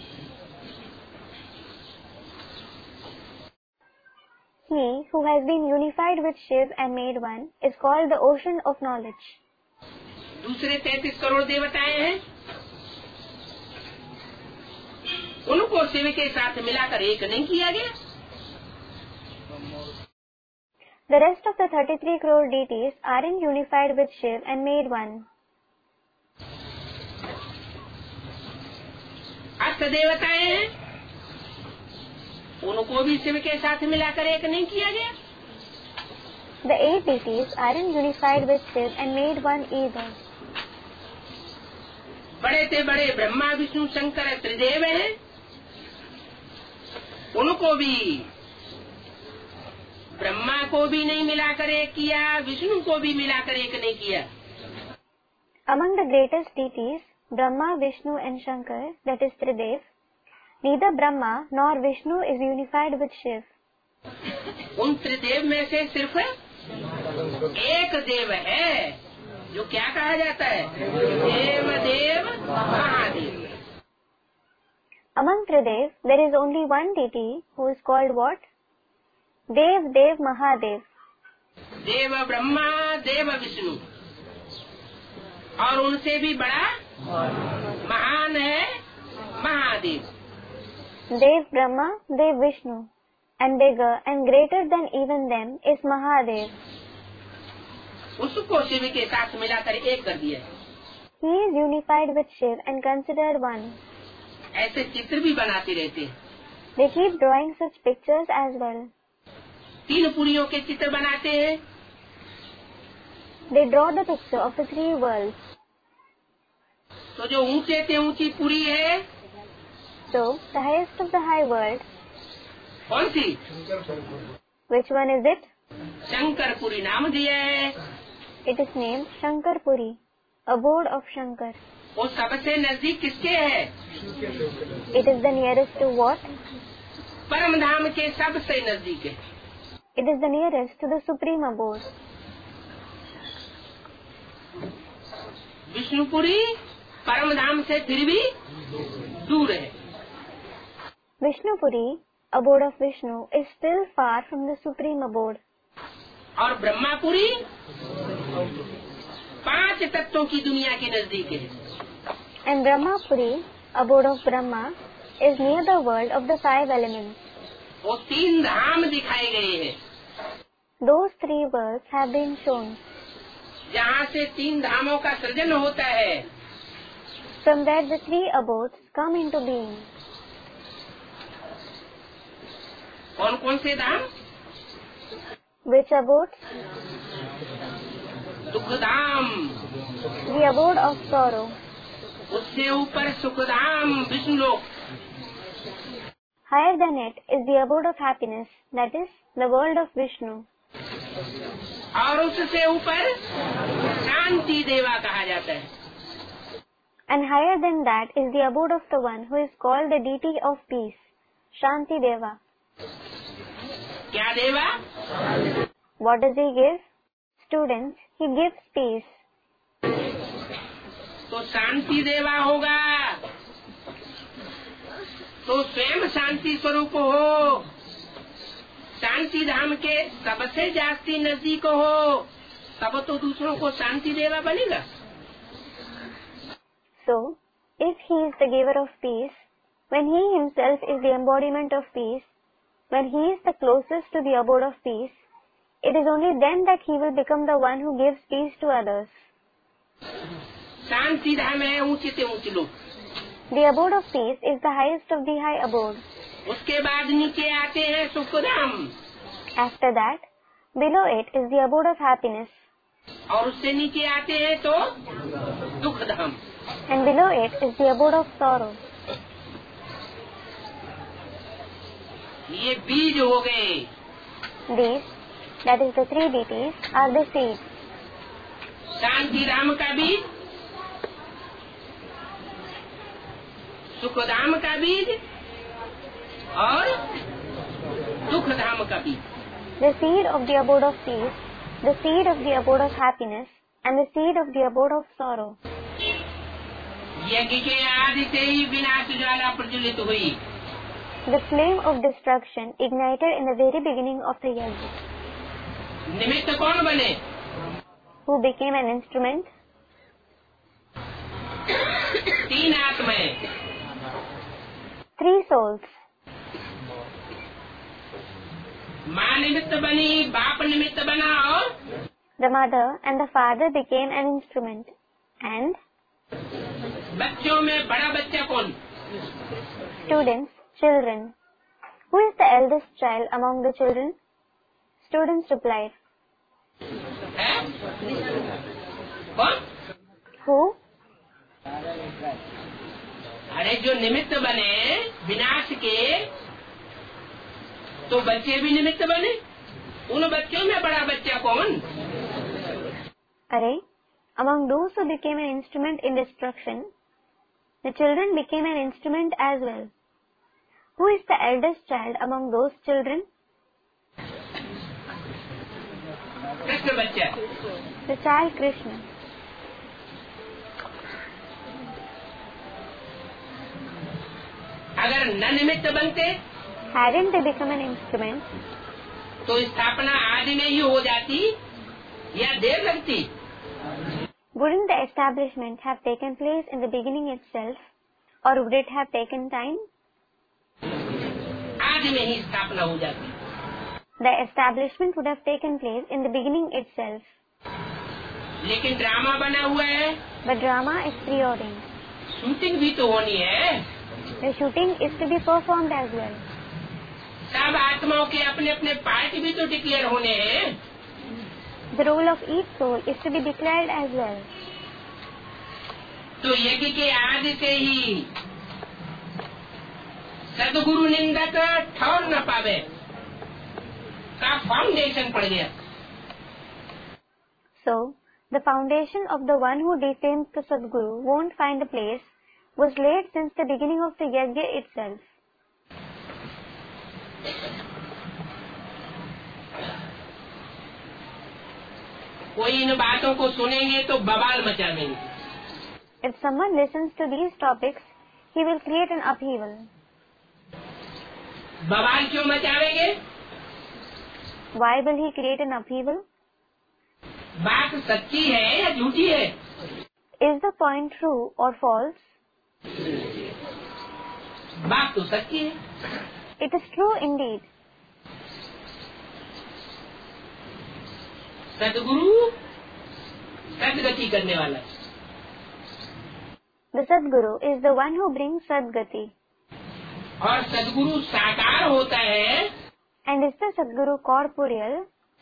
He who has been unified with Shiv and made one is called the ocean of knowledge.
दूसरे 33 करोड़ देवताएं हैं, उनको शिव के साथ मिलाकर एक नहीं किया गया।
The rest of the 33 crore deities aren't unified with Shiv and made one.
अष्ट देवताएं हैं, उनको भी शिव के साथ मिलाकर एक नहीं किया गया।
The 8 deities aren't unified with Shiv and made one either.
बड़े से बड़े ब्रह्मा विष्णु शंकर त्रिदेव हैं, उनको भी ब्रह्मा को भी नहीं मिलाकर एक किया, विष्णु को भी मिलाकर एक नहीं किया।
Among the greatest deities, Brahma, Vishnu and Shankar, that is Tridev, neither Brahma nor Vishnu is unified with Shiv.
उन त्रिदेव में से सिर्फ एक देव है जो क्या कहा जाता है? देव देव Mahadev.
Among Tridev, there is only one deity who is called what? Dev Dev Mahadev.
देव ब्रह्मा देव विष्णु, और उनसे भी बड़ा महान है Mahadev.
Dev Brahma, Dev Vishnu, and bigger and greater than even them is Mahadev.
उसको शिव के साथ मिलाकर एक कर दिया।
He is unified with Shiv and considered one.
ऐसे चित्र भी बनाते रहते हैं।
They keep drawing such pictures as well.
3 पुरियों के चित्र बनाते हैं।
They draw the picture of the 3 worlds.
तो जो ऊंचे से ऊंची पुरी है,
So, the highest of the high world,
कौन सी?
which one is it?
Shankarpuri नाम दिया है।
It is named Shankarpuri, abode of Shankar.
वो सबसे नजदीक किसके है?
It is the nearest to what?
परम धाम के सबसे नजदीक है।
It is the nearest to the supreme abode.
Vishnupuri परम धाम से फिर भी दूर है।
Vishnupuri, abode of Vishnu, is still far from the supreme abode.
और ब्रह्मापुरी 5 तत्वों की दुनिया के नजदीक है।
And Brahmapuri, abode of Brahma, is near the world of the 5 elements.
वो 3 धाम दिखाए गए हैं।
Those 3 worlds have been shown.
जहाँ से 3 धामों का सृजन होता है।
From where the 3 abodes come into being.
कौन कौन से धाम?
Which abodes?
दुख धाम,
The abode of sorrow.
उससे ऊपर सुख धाम विष्णु लोक,
Higher than it is the abode of happiness, that is, the world of Vishnu.
और उससे ऊपर शांति देवा कहा जाता है।
And higher than that is the abode of the one who is called the deity of peace, Shanti Deva.
क्या देवा?
What does he give? Students, he gives peace.
तो शांति देवा होगा तो स्वयं शांति स्वरूप हो, शांति धाम के सबसे जास्ती नजदीक हो, तब तो दूसरों को शांति देवा बनेगा।
So, if he is the giver of peace, when he himself is the embodiment of peace, when he is the closest to the abode of peace, it is only then that he will become the one who gives peace to others.
शांति धाम है ऊंचे से ऊंचे लोग,
The abode of peace is the highest of the high abode.
उसके बाद नीचे आते हैं सुख धाम,
After that, below it is the abode of happiness,
और उससे नीचे आते हैं तो दुख धाम।
and below it is the abode of sorrow.
ये बीज हो गए।
These, that is the 3 deities, are the seeds.
शांति धाम का बीज, सुख धाम का बीज और दुख धाम का बीज।
The seed of the abode of peace, the seed of the abode of happiness, and the seed of the abode of sorrow.
यज्ञ के आदि से ही विनाश ज्वाला प्रज्वलित हुई।
The flame of destruction ignited in the very beginning of the yajna.
निमित्त कौन बने?
Who became an instrument?
3 आत्माएं,
3 souls.
माँ निमित्त बनी, बाप निमित्त बना, और
The mother and the father became an instrument. And
बच्चों में बड़ा बच्चा कौन?
students, children. Who is the eldest child among the children? Students replied.
है? कौन?
Who?
अरे जो निमित्त बने विनाश के, तो बच्चे भी निमित्त बने। उन बच्चों में बड़ा बच्चा कौन?
Array, among those who became an instrument in destruction, the children became an instrument as well. Who is the eldest child among those children?
Krishna बच्चा।
The child Krishna.
अगर न निमित्त बनते,
hadn't they become an instrument,
तो स्थापना आदि में ही हो जाती या देर लगती?
wouldn't the establishment have taken place in the beginning itself, or would it have taken time?
आदि में ही स्थापना हो जाती।
The establishment would have taken place in the beginning itself.
लेकिन ड्रामा बना हुआ है,
But drama is preordained.
Shooting भी तो होनी है।
The shooting is to be performed as well.
सब आत्माओं के अपने अपने पार्ट भी तो डिक्लेयर होने हैं।
The role of each soul is to be declared as well.
तो यज्ञ के आदि से ही सदगुरु निंदक ठौर न पावे का फाउंडेशन पड़ गया।
So, the foundation of the one who defames the Sadguru won't find a place was laid since the beginning of the yajna itself.
कोई इन बातों को सुनेंगे तो बवाल मचा देंगे।
If someone listens to these topics, he will create an upheaval.
बवाल क्यों मचावेंगे?
Why will he create an upheaval?
बात सच्ची है या झूठी है?
Is the point true or false?
बात तो सच्ची है।
It is true indeed.
सदगुरु सदगति करने वाला है।
The Sadguru is the one who brings Sadgati.
और सदगुरु साकार होता है।
And is the Sadguru corporeal?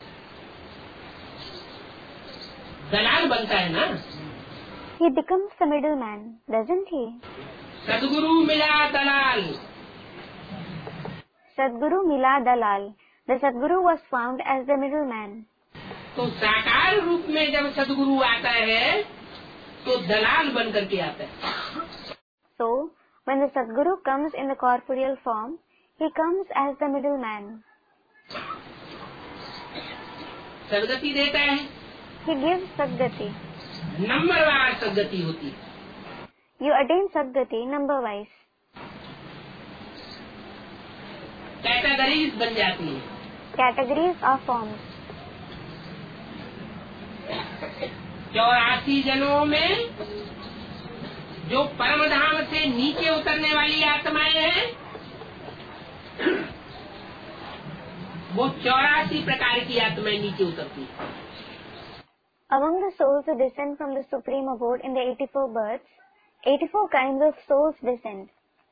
दलाल बनता है ना।
He becomes the middleman, doesn't he?
सदगुरु मिला दलाल।
Sadguru Mila Dalal. The Sadguru was found as the middleman.
तो साकार रूप में जब सदगुरु आता है तो दलाल बन करके आता है।
So, when the Sadguru comes in the corporeal form, he comes as the middleman.
सदगति देता है।
He gives Sadgati.
नंबरवार सदगति होती है।
You attain Sadgati number wise.
Categories बन जाती है।
Categories are formed.
84 जन्मों में जो परम धाम से नीचे उतरने वाली आत्माएं हैं, वो 84 प्रकार की आत्माएं नीचे उतरती हैं।
Among the souls who descend from the Supreme Abode in the 84 births, 84 kinds of souls descend.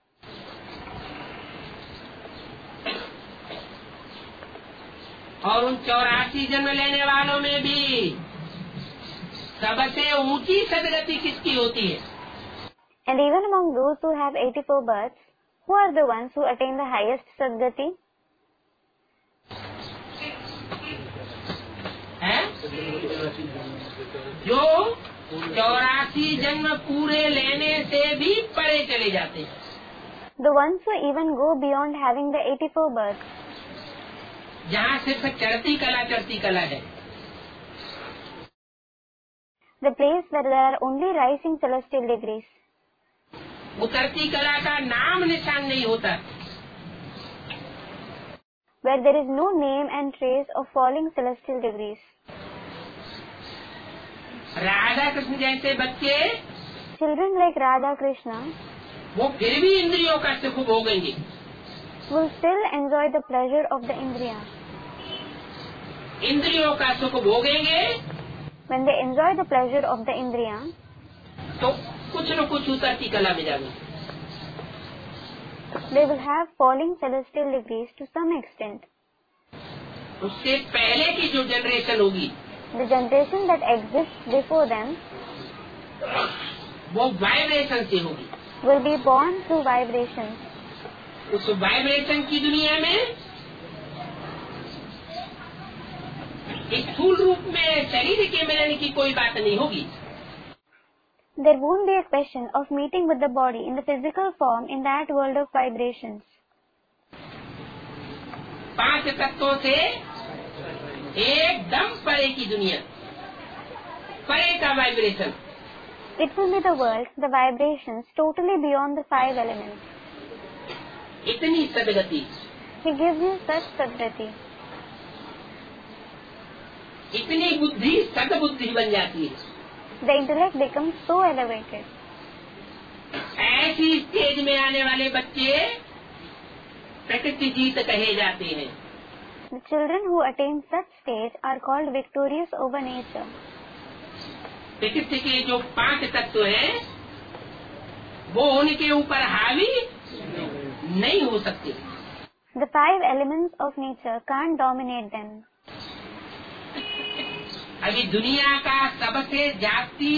और उन 84 जन्म लेने वालों में भी सबसे ऊंची सदगति किसकी होती है?
And even among those who have 84 births, who are the ones who attain the highest Sadgati?
है? जो 84 जन्म पूरे लेने से भी परे चले जाते हैं।
The ones who even go beyond having the 84 births.
जहाँ सिर्फ चढ़ती कला है।
The place where there are only rising celestial degrees.
उतरती कला का नाम निशान नहीं होता।
Where there is no name and trace of falling celestial degrees.
Radha Krishna जैसे बच्चे,
Children like Radha Krishna
वो फिर भी इंद्रियों का सुख भोगेंगे।
will still enjoy the pleasure of the Indriya.
इंद्रियों का सुख भोगेंगे
When they enjoy the pleasure of the Indriya,
तो कुछ न कुछ उतरती कला में जाएंगे।
they will have falling celestial degrees to some extent.
उससे पहले की जो जनरेशन होगी,
The generation that exists before them
वो वाइब्रेशन से होगी।
will be born through vibrations.
उस वाइब्रेशन की दुनिया में स्थूल रूप में शरीर के मिलने की कोई बात नहीं होगी।
There won't be a question of meeting with the body in the physical form in that world of vibrations.
5 तत्वों से एकदम परे की दुनिया, परे का vibration.
It will be the world, the vibrations totally beyond the 5 elements.
इतनी सदगति,
He gives you such sadgati.
इतनी बुद्धि सदबुद्धि बन जाती है।
The intellect becomes so elevated.
ऐसी स्टेज में आने वाले बच्चे प्रकृति जीत कहे जाते हैं।
The children who attain such stage are called victorious over nature.
प्रकृति के जो 5 तत्व हैं, वो उनके ऊपर हावी नहीं हो सकते।
The 5 elements of nature can't dominate them.
अभी दुनिया का सबसे जास्ती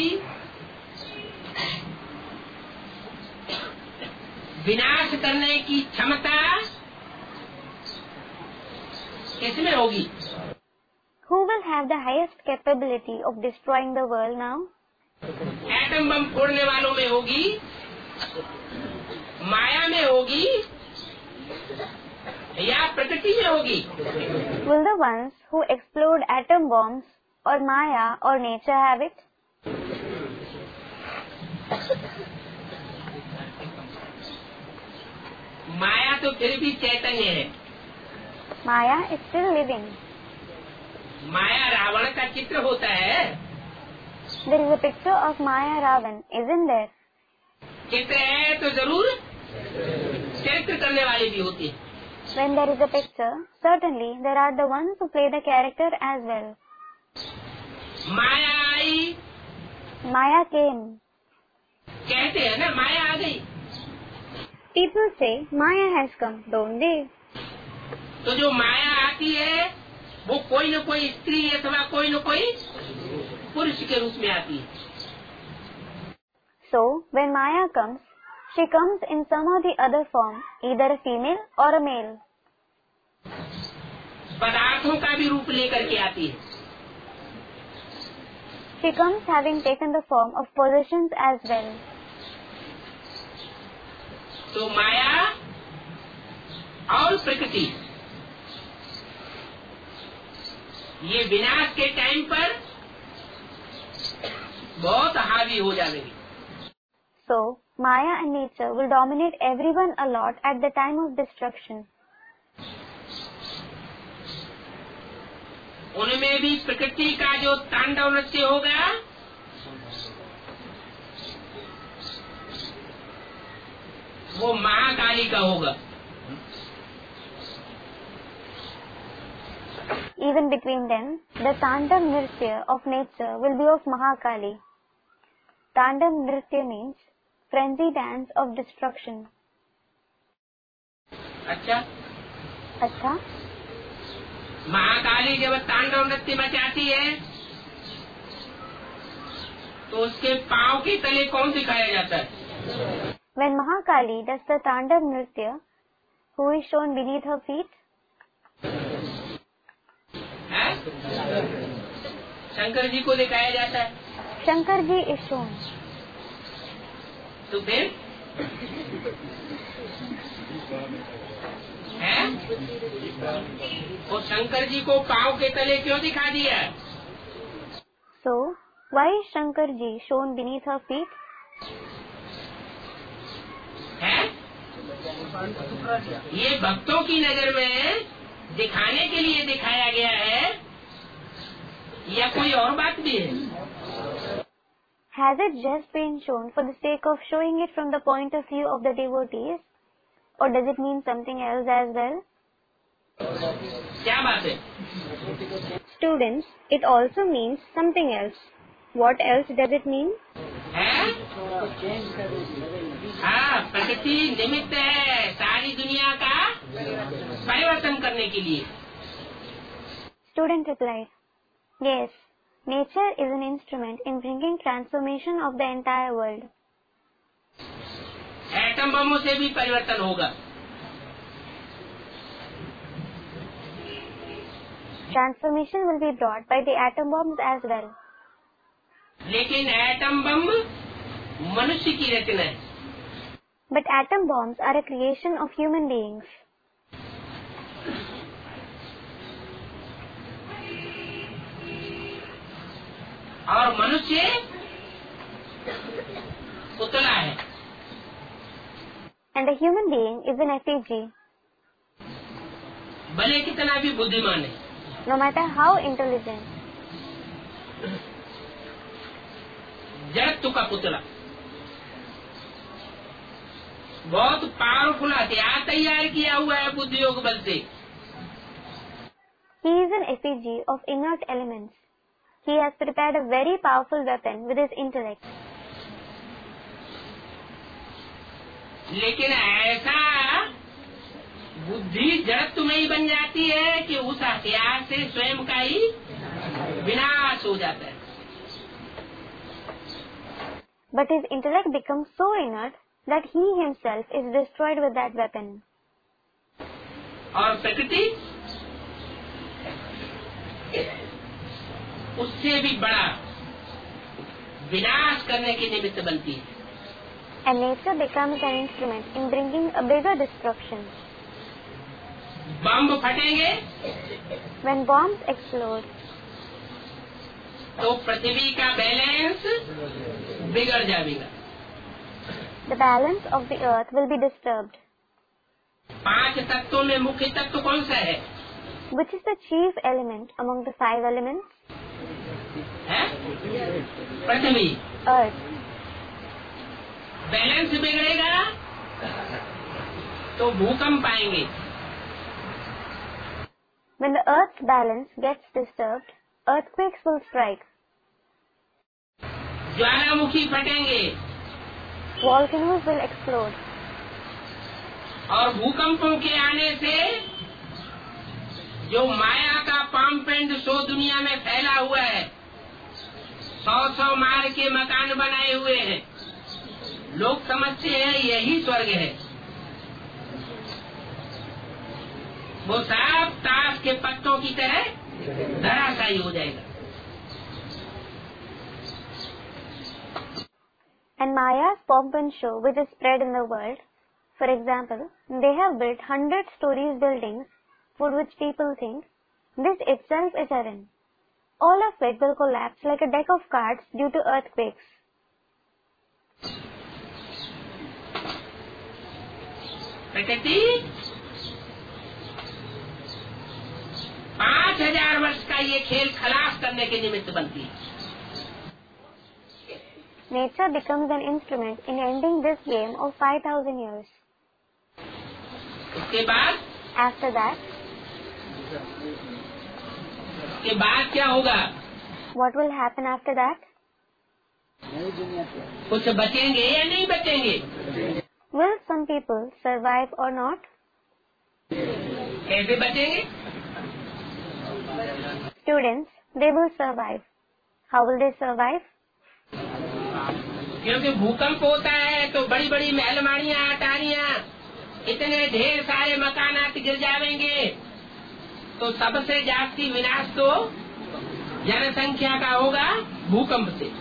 विनाश करने की क्षमता किसमें होगी?
Who will have the highest capability of destroying the world now?
Atom bomb फोड़ने वालों में होगी, माया में होगी, या प्रकृति में होगी?
Will the ones who explode atom bombs or Maya or nature have it?
माया तो फिर भी चैतन्य है।
Maya is still living.
माया रावण का चित्र होता है।
There is a picture of Maya Ravan, isn't there?
चित्र है तो जरूर चरित्र करने वाले भी होते हैं।
When there is a picture, certainly there are the ones who play the character as well.
Maya I,
Maya came.
कहते हैं ना, माया आ गई।
People say Maya has come, don't they?
तो जो माया आती है वो कोई न कोई स्त्री अथवा कोई न कोई पुरुष के रूप में आती है।
So, when Maya comes, she comes in some or the other form, either a female or a male.
पदार्थों का भी रूप लेकर के आती है।
She comes having taken the form of possessions as well.
तो माया और प्रकृति ये विनाश के टाइम पर बहुत हावी हो जाएगी।
So, Maya and nature will dominate everyone a lot at the time of destruction.
उनमें भी प्रकृति का जो तांडव नृत्य होगा वो महाकाली का होगा।
Even between them, the Tandav Nritya of nature will be of Mahakali. Tandav Nritya means frenzy dance of destruction.
अच्छा,
अच्छा,
महाकाली जब तांडव नृत्य मचाती है तो उसके पांव के तले कौन दिखाया जाता है?
when Mahakali does the Tandav Nritya, who is shown beneath her feet?
है? शंकर जी को दिखाया जाता है।
Shankar ji is shown.
तो फिर है? और शंकर जी को पांव के तले क्यों दिखा दिया?
So, why is Shankar ji shown beneath her feet?
है? ये भक्तों की नजर में दिखाने के लिए दिखाया गया है या कोई और बात भी है?
Has it just been shown for the sake of showing it from the point of view of the devotees? Or does it mean something else as well?
क्या बात है?
Students, it also means something else. What else does it mean?
है? हाँ, प्रकृति निमित्त है सारी दुनिया का परिवर्तन करने के लिए।
Student replied, yes, nature is an instrument in bringing transformation of the entire world.
Atom बमों से भी परिवर्तन होगा।
Transformation will be brought by the atom bombs as well.
लेकिन एटम बम मनुष्य की रचना है।
But atom bombs are a creation of human beings.
और मनुष्य पुतला है।
And a human being is an effigy.
भले कितना भी बुद्धिमान है,
No matter how intelligent,
जड़त्व का पुतला, बहुत पावरफुल हथियार तैयार किया हुआ है बुद्धि योग बल से।
he is an effigy of inert elements. He has prepared a very powerful weapon with his intellect.
लेकिन ऐसा बुद्धि जड़त्व में ही बन जाती है कि उस हथियार से स्वयं का ही विनाश हो जाता है।
But his intellect becomes so inert that he himself is destroyed with that weapon.
और प्रकृति उससे भी बड़ा विनाश करने के निमित्त बनती है।
And nature becomes an instrument in bringing a bigger destruction.
Bomb फटेंगे
When bombs explode,
तो पृथ्वी का बैलेंस बिगड़ जाएगा।
the balance of the earth will be disturbed.
5 तत्वों में मुख्य तत्व कौन सा है?
Which is the chief element among the 5 elements?
है पृथ्वी।
Earth.
बैलेंस बिगड़ेगा तो भूकंप आएंगे।
When the earth's balance gets disturbed, earthquakes will strike.
Jwalamukhi फटेंगे
Volcanoes will explode.
और भूकंपों के आने से जो माया का पामपेंड सो दुनिया में फैला हुआ है, 100 मार के मकान बनाए हुए हैं, लोग समझते हैं यही स्वर्ग है। वो सब ताश के पत्तों की तरह धराशायी हो जाएगा।
And Maya's pomp and show which is spread in the world, for example, they have built 100 stories buildings for which people think this itself is heaven. All of it will collapse like a deck of cards due to earthquakes.
प्रकृति 5000 वर्ष का ये खेल खलास करने के निमित्त बनती है।
Nature becomes an instrument in ending this game of 5,000 years.
उसके बाद
After that,
क्या होगा?
what will happen after that?
कुछ बचेंगे या नहीं बचेंगे?
Will some people survive or not?
कैसे बचेंगे?
Students, they will survive. How will they survive?
क्योंकि भूकंप होता है तो बड़ी बड़ी महलमानियां, अटारियां, इतने ढेर सारे मकानात गिर जाएंगे, तो सबसे जास्ती विनाश तो जनसंख्या का होगा भूकंप से।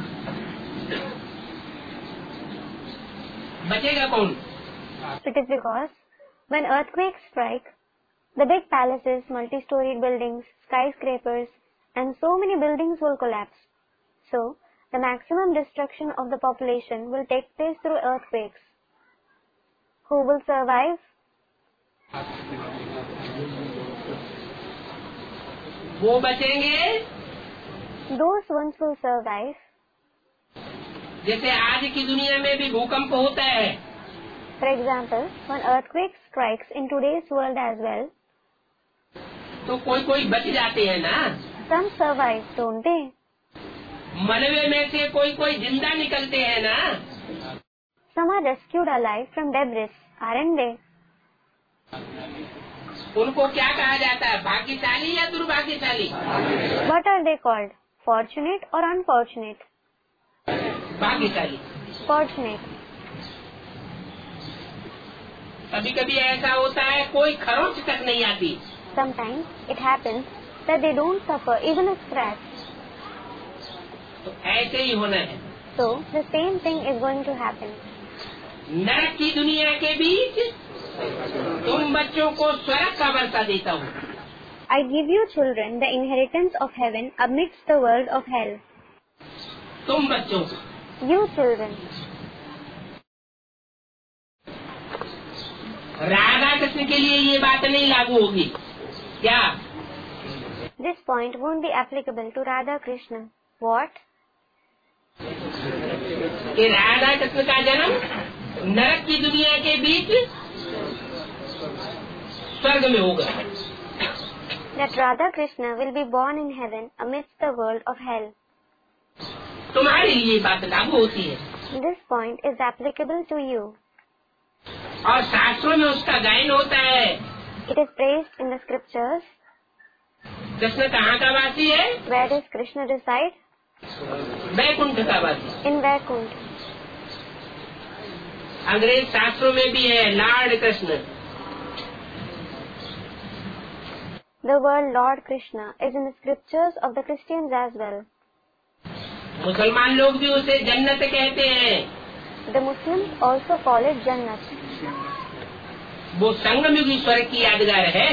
बचेगा कौन?
It is because when earthquakes strike, the big palaces, multi-storied buildings, skyscrapers, and so many buildings will collapse. So, the maximum destruction of the population will take place through earthquakes. Who will survive?
वो बचेंगे
Those ones will survive.
जैसे आज की दुनिया में भी भूकंप होता है,
For example, when earthquake strikes in today's world as well,
तो कोई बच जाते हैं ना।
some survive, don't they?
मलबे में से कोई जिंदा निकलते हैं ना।
Some are rescued alive from debris, aren't they?
उनको क्या कहा जाता है, भाग्यशाली या दुर्भाग्यशाली?
What are they called? Fortunate or unfortunate?
भाग्यशाली।
Fortunate.
कभी कभी ऐसा होता है कोई खरोंच तक नहीं आती।
Sometimes it happens that they don't suffer even a scratch.
तो ऐसे ही होना है।
So, the same thing is going to happen.
नरक की दुनिया के बीच तुम बच्चों को स्वर्ग का वर्षा देता हूँ।
I give you children the inheritance of heaven amidst the world of hell.
तुम बच्चों को
You children.
राधा कृष्ण के लिए ये बात नहीं लागू होगी क्या?
This point won't be applicable to Radha Krishna. What?
कि राधा कृष्ण का जन्म नरक की दुनिया के बीच स्वर्ग में होगा।
That Radha Krishna will be born in heaven amidst the world of hell.
तुम्हारे लिए बात लागू होती है।
This point is applicable to you.
और शास्त्रों में उसका गायन होता है।
It is praised in the scriptures.
Krishna कहाँ का वासी है?
Where does Krishna reside?
Vaikuntha का वासी।
In Vaikunt.
अंग्रेज शास्त्रों में भी है Lord Krishna.
The word Lord Krishna is in the scriptures of the Christians as well.
मुसलमान लोग भी उसे जन्नत कहते हैं।
The Muslims also call it Jannat.
वो संगम युग ईश्वर की यादगार है।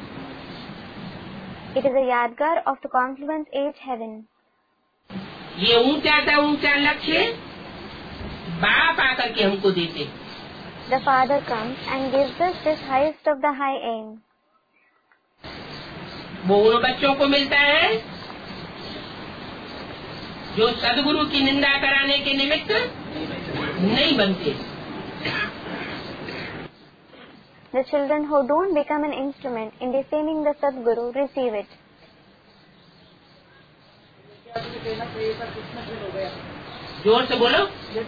It is a yadgar of the confluence age heaven.
ये ऊंचा सा ऊंचा लक्ष्य बाप आकर के हमको देते।
The Father comes and gives us this highest of the high aim.
वो उन बच्चों को मिलता है जो सदगुरु की निंदा कराने के निमित्त नहीं बनते।
The children who don't become an instrument in defaming the Sadguru receive it.
जोर से बोलो।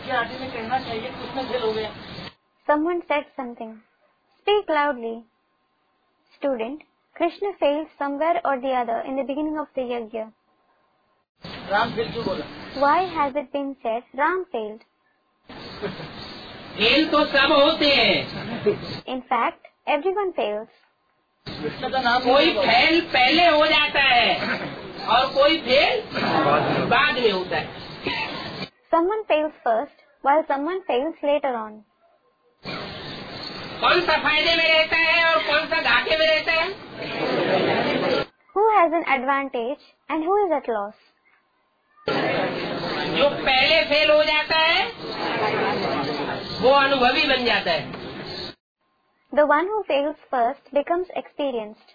Someone said something. Speak loudly. Student, Krishna failed somewhere or the other in the beginning of the yajna.
Ram fail क्यों बोला?
Why has it been said Ram failed?
Fail तो सब होते हैं।
In fact, everyone fails.
Krishna का नाम
कोई fail पहले हो जाता है और कोई फेल बाद में होता है।
Someone fails first, while someone fails later on.
कौन सा फायदे में रहता है और कौन सा घाटे में रहता है?
Who has an advantage and who is at loss?
जो पहले फेल हो जाता है वो अनुभवी बन जाता है।
The one who fails first becomes experienced.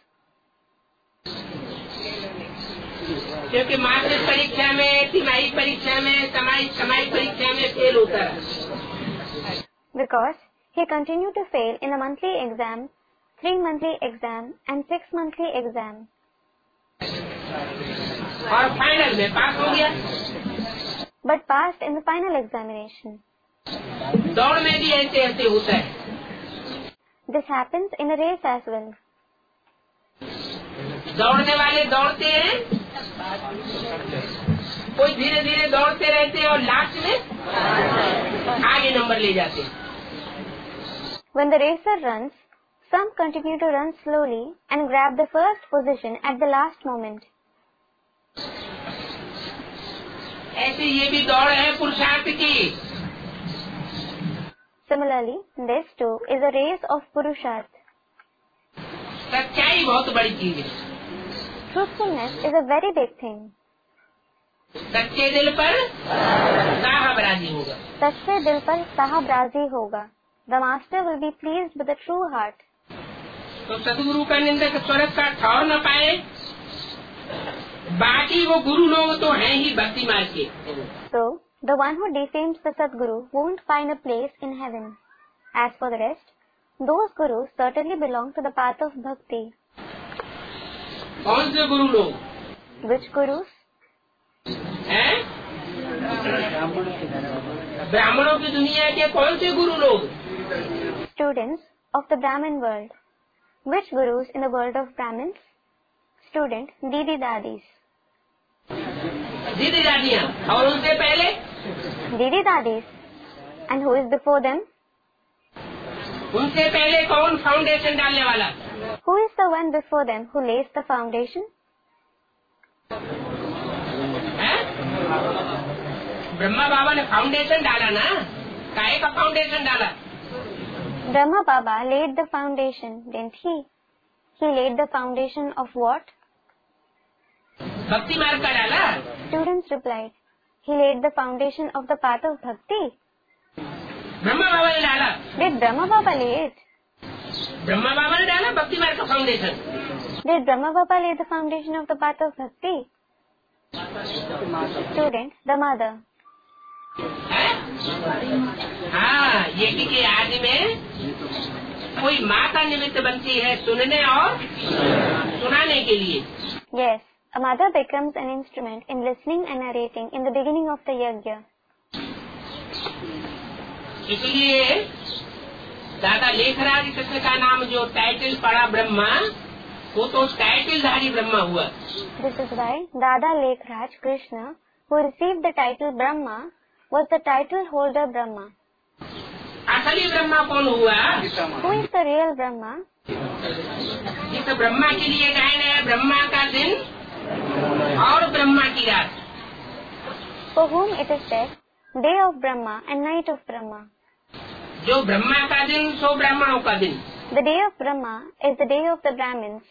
क्योंकि मासिक परीक्षा में, तिमाही परीक्षा में, सामायिक परीक्षा में फेल होता है।
Because he continued to fail in a monthly exam, 3 monthly exam and 6 monthly exam.
और फाइनल में पास हो गया।
But passed in the final examination.
दौड़ में भी ऐसे ऐसे होता है।
This happens in a race as well.
दौड़ने वाले दौड़ते हैं, कोई धीरे धीरे दौड़ते रहते हैं और लास्ट में आगे नंबर ले जाते हैं।
When the racer runs, some continue to run slowly and grab the first position at the last moment.
ऐसे ये भी दौड़ है पुरुषार्थ की।
Similarly, this too is a race of Purusharth.
सच्चाई बहुत बड़ी चीज है।
Truthfulness is a very big thing.
सच्चे दिल पर साहब राजी होगा।
सच्चे दिल पर साहब राजी होगा. The master will be pleased with a true heart.
तो सदगुरु का निंदक स्वर्ग का ठौर न पाए, बाकी वो गुरु लोग तो हैं ही भक्ति मार्ग के।
So, the one who defames the Sadguru won't find a place in heaven. As for the rest, those gurus certainly belong to the path of bhakti.
कौन से गुरु लोग
Which gurus?
हैं? ब्राह्मणों की दुनिया के कौन से गुरु लोग?
Students of the Brahmin world. Which gurus in the world of Brahmins? Student, Didi Dadis.
दीदी दादियाँ और उनसे पहले
Didi Dadis. And who is before them?
उनसे पहले कौन फाउंडेशन डालने वाला?
Who is the one before them who lays the foundation?
हैं? ब्रह्मा बाबा ने फाउंडेशन डाला ना, काहे का फाउंडेशन डाला?
Brahma Baba laid the foundation, didn't he? He laid the foundation of what?
भक्ति मार्ग का डाला।
Students replied, he laid the foundation of the path of bhakti.
Brahma बाबा ने डाला।
Did Brahma Baba lay it?
Brahma बाबा ने डाला भक्ति मार्ग का foundation.
Did Brahma Baba lay the foundation of the path of bhakti? Student, the mother.
हाँ, यज्ञ के आदि में कोई माता निमित्त बनती है सुनने और सुनाने के लिए।
Yes, a mother becomes an instrument in listening and narrating in the beginning of the yajna.
इसलिए दादा लेखराज कृष्ण का नाम जो टाइटल पड़ा ब्रह्मा, वो तो टाइटलधारी ब्रह्मा हुआ।
This is why Dada Lekhraj Krishna, who received the title Brahma, was the title holder Brahma.
असली ब्रह्मा कौन हुआ?
Who is the real Brahma?
इस ब्रह्मा के लिए गायन है ब्रह्मा का दिन और ब्रह्मा की रात।
For whom it is said, day of Brahma and night of Brahma.
जो ब्रह्मा का दिन सो ब्राह्मणों का दिन।
The day of Brahma is the day of the Brahmins.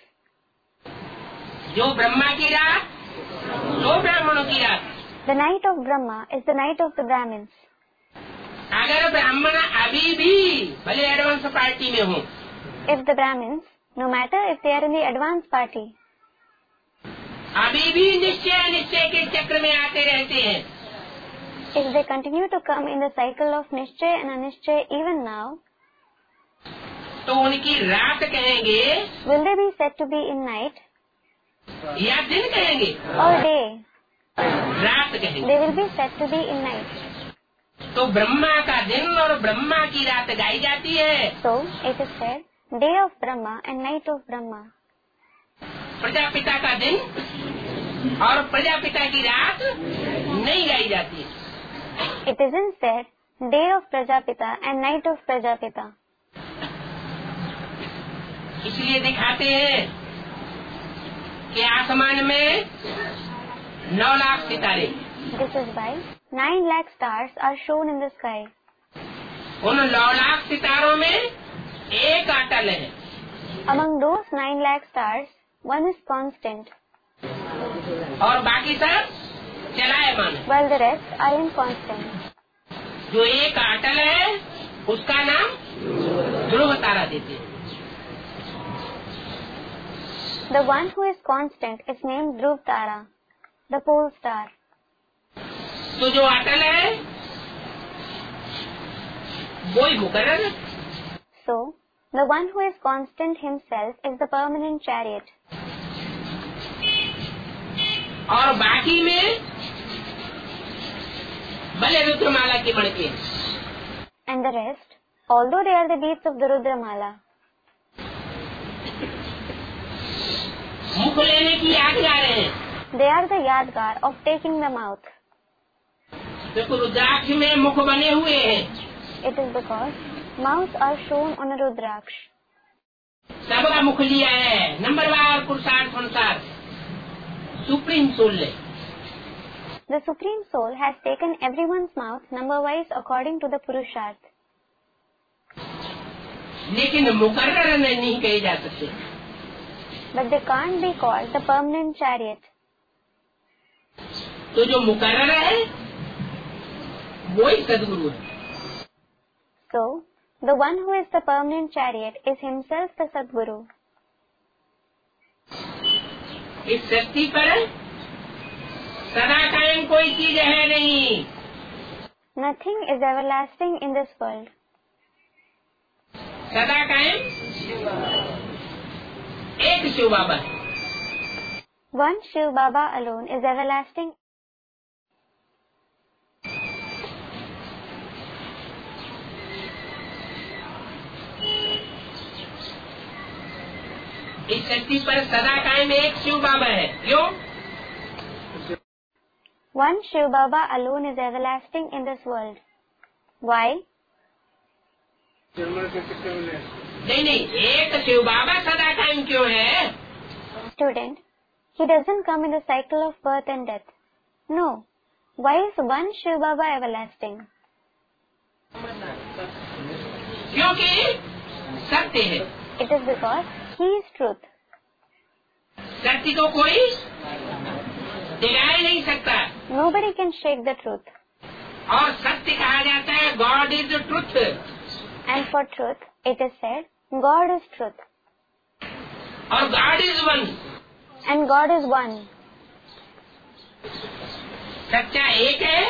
जो ब्रह्मा की रात सो ब्राह्मणों की रात।
The night of Brahma is the night of the Brahmins.
अगर ब्राह्मण अभी भी भले एडवांस पार्टी में हो,
If the Brahmins, no matter if they are in the advance party,
अभी भी निश्चय के चक्र में आते रहते हैं,
if they continue to come in the cycle of Nishchay and Anishchay even now,
तो उनकी रात कहेंगे
will they be said to be in night
या दिन कहेंगे?
or day?
रात कहेंगे।
They will be said to be in night.
तो ब्रह्मा का दिन और ब्रह्मा की रात गाई जाती है।
So it is said, day of Brahma and night of Brahma.
Prajapita का दिन और प्रजापिता की रात नहीं गाई जाती है।
It isn't said, day of Prajapita and night of Prajapita.
इसलिए दिखाते हैं कि आसमान में 9 लाख सितारे।
This is why 9 lakh stars are shown in the sky.
उन 9 लाख सितारों में एक अटल है।
Among those 9 lakh stars, one is constant,
और बाकी सब चलायमान है।
while the rest are inconstant.
जो एक अटल है उसका नाम ध्रुव तारा देते हैं।
The one who is constant is named Dhruv Tara, the pole star.
तो जो अटल है वो ही मुकर्रर है।
So, the one who is constant himself is the permanent chariot.
और बाकी में भले रुद्रमाला के मणके,
And the rest, although they are the beads of the Rudramala,
मुख लेने की यादगार है।
they are the yadgar of taking the mouth.
देखो रुद्राक्ष में मुख बने हुए हैं।
It is because mouths are shown on a Rudraksh.
सबका मुख लिया है नंबरवार पुरुषार्थ अनुसार सुप्रीम सोल ने।
The Supreme Soul has taken everyone's mouth number-wise according to the Purusharth.
लेकिन मुकर्रर नहीं कहे जा सकते।
But they can't be called the permanent chariot.
तो जो मुकर्रर है वही सदगुरु है।
So, the one who is the permanent chariot is himself the Sadguru.
इस सृष्टि पर सदा कायम कोई चीज है नहीं।
Nothing is everlasting in this world.
सदा कायम एक शिव बाबा है।
One Shiv Baba alone is everlasting.
इस सृष्टि पर सदा कायम एक शिव बाबा है। क्यों?
One Shiv Baba alone is everlasting in this world. Why?
नहीं, एक शिव बाबा सदा कायम क्यों है?
Student, he doesn't come in the cycle of birth and death. No. Why is one Shiv Baba everlasting?
क्योंकि सत्य है।
It is because he is truth.
सत्य को कोई दिला नहीं सकता।
Nobody can shake the truth.
और सत्य कहा जाता है God is truth.
And for truth, it is said, God is truth.
और God is one.
And God is one.
सच्चा एक है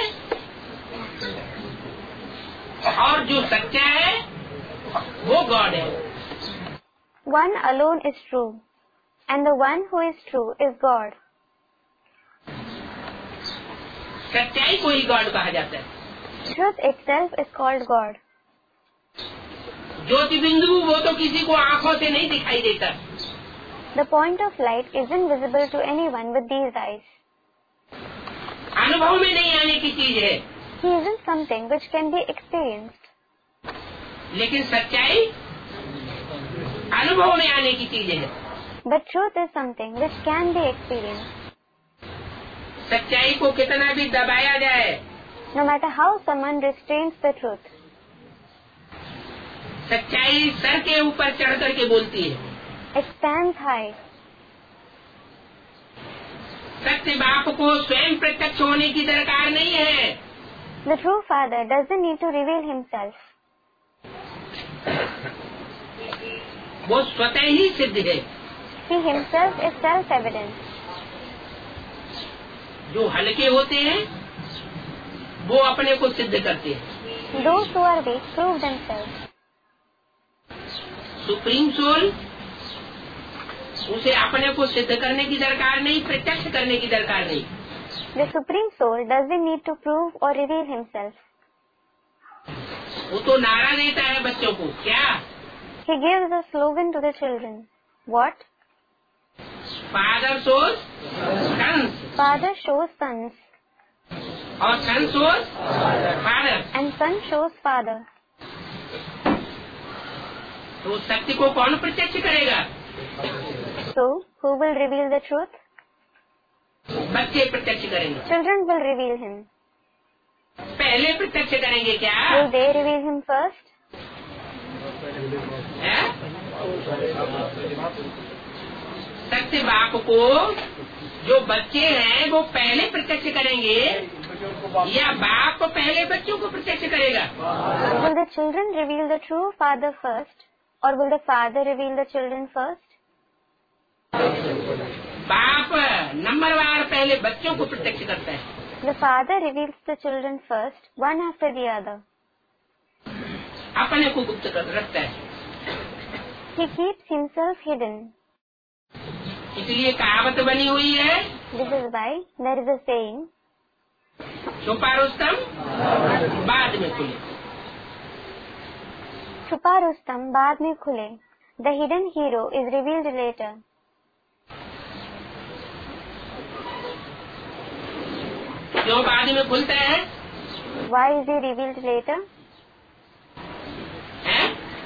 और जो सच्चा है वो गॉड है।
One alone is true. And the one who is true is God.
सच्चाई को ही गॉड कहा जाता है।
Truth itself is called God.
ज्योति बिंदु वो तो किसी को आंखों से नहीं दिखाई देता।
The point of light isn't visible to anyone with these eyes.
अनुभव में नहीं आने की चीज है।
He isn't something which can be experienced.
लेकिन सच्चाई अनुभव में आने की चीज है।
But truth is something which can be experienced.
सच्चाई को कितना भी दबाया जाए,
No matter how someone restrains the truth,
सच्चाई सर के ऊपर चढ़ करके बोलती है।
it stands high.
सत्य बाप को स्वयं प्रत्यक्ष होने की दरकार नहीं है।
The true Father doesn't need to reveal himself.
वो स्वतः ही सिद्ध है।
He himself is self-evident.
जो हल्के होते हैं वो अपने को सिद्ध करते हैं।
Those who are weak prove themselves.
Supreme soul उसे अपने को सिद्ध करने की दरकार नहीं, प्रत्यक्ष करने की दरकार नहीं।
The Supreme Soul doesn't need to prove or reveal himself.
वो तो नारा देता है बच्चों को। क्या?
He gives a slogan to the children. What?
Father shows sons
Father shows sons,
और son shows father.
and son shows father.
तो सत्य को कौन प्रत्यक्ष करेगा?
So, who will reveal the truth?
बच्चे प्रत्यक्ष करेंगे।
Children will reveal him.
पहले प्रत्यक्ष करेंगे क्या?
Will they reveal him first?
है? सत्य बाप को जो बच्चे हैं वो पहले प्रत्यक्ष करेंगे या बाप पहले बच्चों को प्रत्यक्ष करेगा?
Will the children reveal the true Father first, or will the Father reveal the children first?
बाप नंबरवार पहले बच्चों को प्रत्यक्ष करता है।
The Father reveals the children first, one after the other.
अपने को गुप्त कर रखता है।
He keeps himself hidden.
इसलिए कहावत बनी हुई है,
This is why there is a saying,
छुपा रुस्तम बाद में खुले।
छुपा रुस्तम बाद में खुले. The hidden hero is revealed later.
क्यों बाद में खुलता है?
Why is he revealed later?
हैं?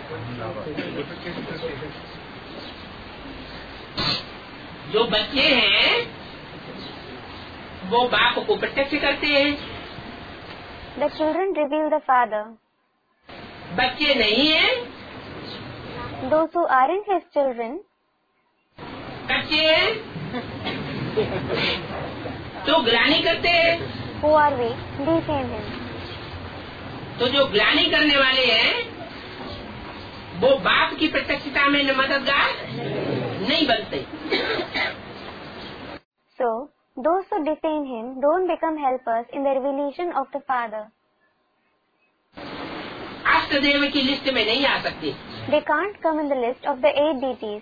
जो बच्चे हैं वो बाप को प्रत्यक्ष करते हैं।
The children reveal the Father.
बच्चे नहीं हैं,
Those who aren't his children,
कच्चे हैं, तो ग्लानि करते हैं।
who are weak, defame him.
तो जो ग्लानि करने वाले हैं वो बाप की प्रत्यक्षता में मददगार नहीं बनते।
So, those who defame him don't become helpers in the revelation of the Father.
अष्टदेव की लिस्ट में नहीं आ सकते।
They can't come in the list of the 8 deities.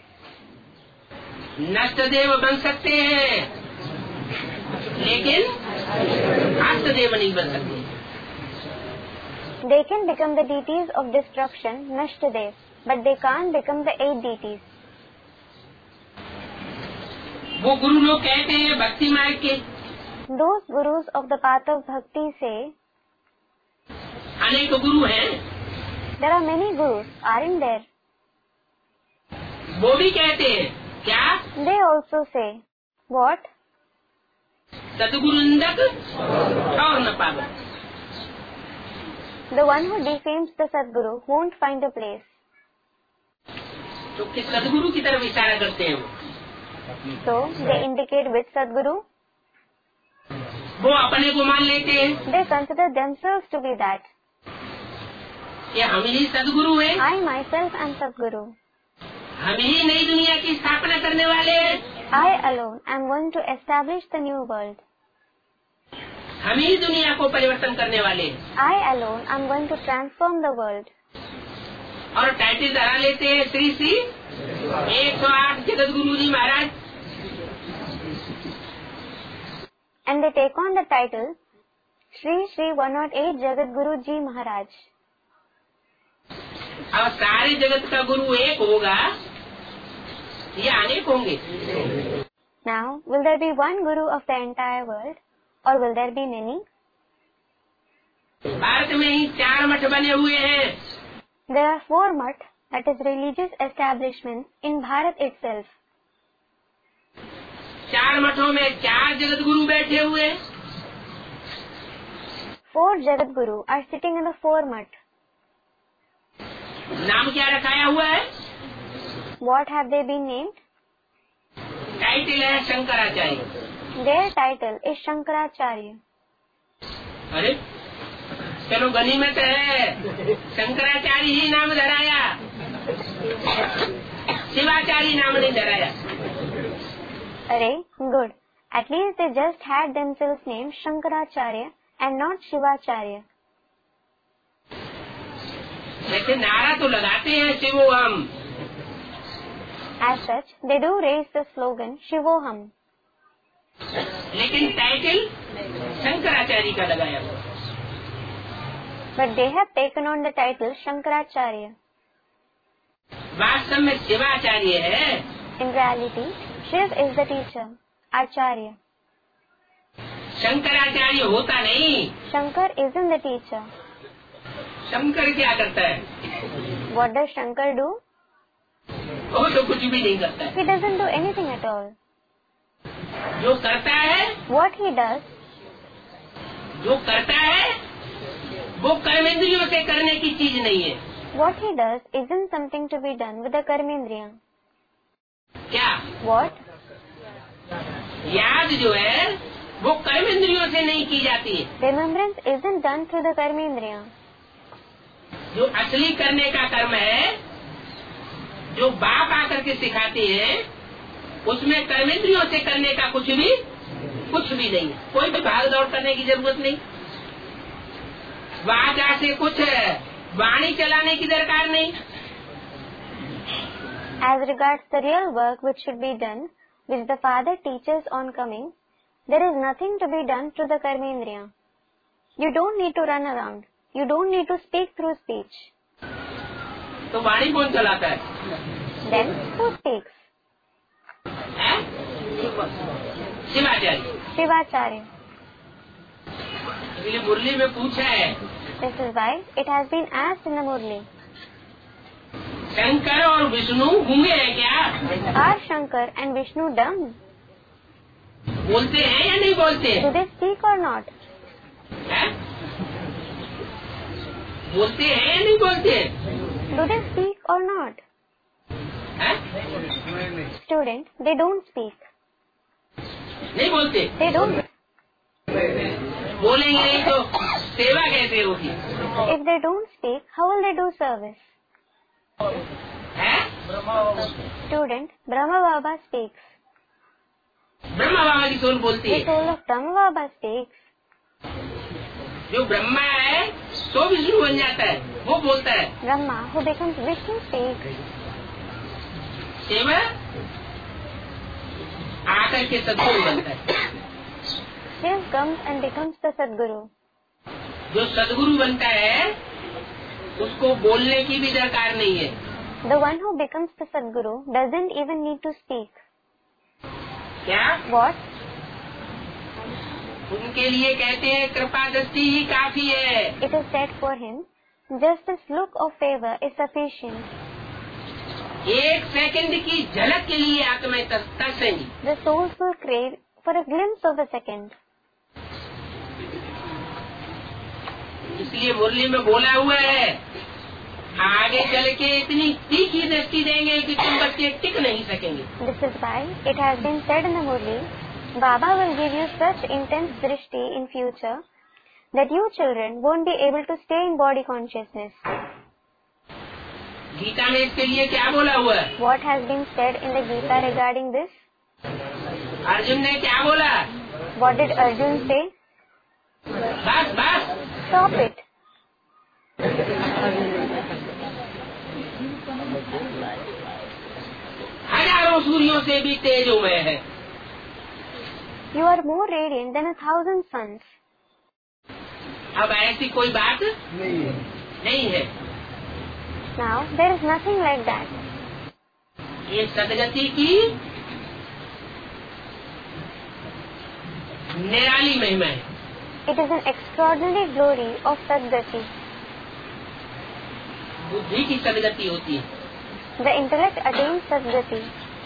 नष्टदेव बन सकते हैं लेकिन अष्टदेव नहीं बन सकते।
They can become the deities of destruction, Nashtadev, but they can't become the 8 deities.
वो गुरु लोग कहते हैं भक्ति मार्ग के,
Those gurus of the path of bhakti say,
अनेक गुरु हैं,
there are many gurus, aren't there?
वो भी कहते हैं क्या?
They also say, what?
सदगुरु निंदक और न पावे।
The one who defames the Sadguru won't find a place.
तो किस सदगुरु की तरफ इशारा करते हैं?
So, they indicate which Sadguru?
वो अपने को मान लेते हैं
They consider themselves to be that.
कि हम ही सदगुरु हैं।
I myself am Sadguru.
हम ही नई दुनिया की स्थापना करने वाले हैं।
I alone am going to establish the new world.
हम ही दुनिया को परिवर्तन करने वाले हैं।
I alone am going to transform the world.
और टाइटल धरा लेते हैं श्री श्री 108 जगत गुरु जी महाराज।
And they take on the title Shri Shri 108 Jagat Guru Ji Maharaj.
अब सारे जगत का गुरु एक होगा या अनेक होंगे?
Now, will there be one Guru of the entire world, or will there be many?
Bharat में ही 4 मठ बने हुए हैं।
There are 4 math, that is religious establishments, in Bharat itself.
4 मठों में 4 जगत गुरु बैठे हुए हैं।
4 Jagat Guru are sitting in the 4 math.
नाम क्या रखाया हुआ है?
What have they been named?
Title है Shankaracharya.
Their title is Shankaracharya.
अरे चलो गनीमत है, शंकराचार्य ही नाम धराया, शिवाचार्य नाम नहीं धराया।
Array, good. At least they just had themselves named Shankaracharya and not Shivacharya.
वैसे नारा तो लगाते हैं शिवो हम।
As such, they do raise the slogan Shivoham.
लेकिन टाइटल शंकराचार्य का लगाया हुआ।
But they have taken on the title Shankaracharya.
वास्तव में शिवाचार्य है।
In reality, Shiv is the teacher, Acharya.
Shankaracharya होता नहीं।
Shankar isn't the teacher.
Shankar क्या करता है?
What does Shankar do?
वो तो कुछ भी नहीं करता है।
He doesn't do anything at all.
जो करता है,
What he does,
वो कर्मेंद्रियों से करने की चीज नहीं है।
what he does isn't something to be done with the karmendriya.
क्या?
What?
याद जो है वो कर्मेंद्रियों से नहीं की जाती है।
Remembrance isn't done through the karmendriya.
जो असली करने का कर्म है, जो बाप आकर के सिखाते हैं, उसमें कर्मेंद्रियों से करने का कुछ भी नहीं है। कोई भी भाग दौड़ करने की जरूरत नहीं। वाचा से कुछ वाणी चलाने की दरकार नहीं।
As regards the real work which should be done, which the father teaches on coming, there is nothing to be done through the karmendriya. You don't need to run around. You don't need to speak through speech.
तो वाणी कौन चलाता है?
Then who speaks?
है? Shivacharya.
Shivacharya.
इसलिए मुरली में पूछा है,
This is why it has been asked in the Murli.
Shankar और विष्णु गूंगे हैं क्या?
Are Shankar and Vishnu dumb?
बोलते हैं या नहीं बोलते?
Do they speak or not?
है? बोलते हैं या नहीं बोलते?
Do they speak or not?
है?
Student, they don't speak.
नहीं बोलते।
They don't.
बोलेंगे नहीं तो सेवा कैसे होगी?
If they don't speak, how will they do service?
है?
Student, Brahma Baba speaks.
Brahma बाबा की सोल बोलती
The
है।
soul of Brahma Baba speaks.
जो ब्रह्मा है तो विष्णु बन जाता है, वो बोलता है।
Brahma, who becomes Vishnu, speaks.
सेवा आकर के सदगुरु बनता है।
Shiv comes and becomes the Sadguru.
जो सदगुरु बनता है उसको बोलने की भी दरकार नहीं है।
The one who becomes the Sadguru doesn't even need to speak.
क्या?
What?
उनके लिए कहते हैं कृपा दृष्टि ही काफी है।
It is said for him, just this look of favor is sufficient.
1 second की झलक के लिए आत्माएं तरसेंगी।
The souls will crave for a glimpse of a second.
इसलिए मुरली में बोला हुआ है, आगे चल के इतनी तीखी दृष्टि देंगे कि तुम बच्चे टिक नहीं सकेंगे।
This is why it has been said in the Murli, Baba will give you such intense drishti in future that you children won't be able to stay in body consciousness.
Gita में इसके लिए क्या बोला हुआ है?
What has been said in the Gita regarding this?
Arjun ने क्या बोला?
What did Arjun say?
बस बस,
Stop it.
हजारों सूर्यों से भी तेजोमय है।
You are more radiant than 1,000 suns.
अब ऐसी कोई बात नहीं है।
Now, there is nothing like that.
ये सदगति की निराली महिमा है।
It is an extraordinary glory of Sadgati.
बुद्धि की सदगति होती है।
The intellect attains Sadgati.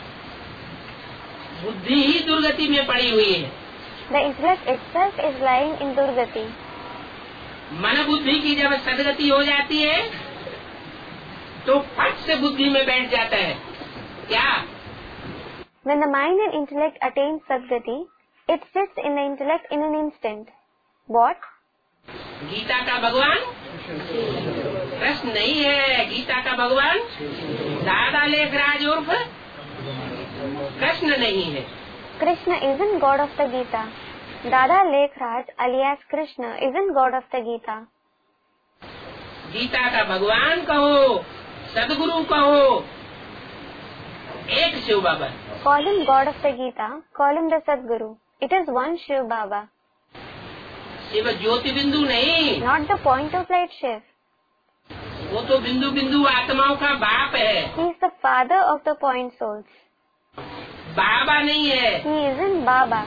बुद्धि ही दुर्गति में पड़ी हुई है।
The intellect itself is lying in Durgati.
मन बुद्धि की जब सदगति हो जाती है तो फट से बुद्धि में बैठ जाता है। क्या?
When the mind and intellect attain Sadgati, it sits in the intellect in an instant. What?
Gita का भगवान कृष्ण नहीं है। गीता का भगवान दादा लेखराज उर्फ कृष्ण नहीं है।
Krishna isn't God of the Gita. Dada Lekhraj alias Krishna isn't God of the Gita.
Gita का भगवान कहो, सदगुरु कहो, एक शिव बाबा।
Call him God of the Gita, call him the Sadguru. It is one Shiv Baba.
Shiv ज्योति बिंदु नहीं,
Not the point of light Shiv.
वो तो बिंदु बिंदु आत्माओं का बाप है।
He is the father of the point souls.
बाबा नहीं है।
He isn't Baba.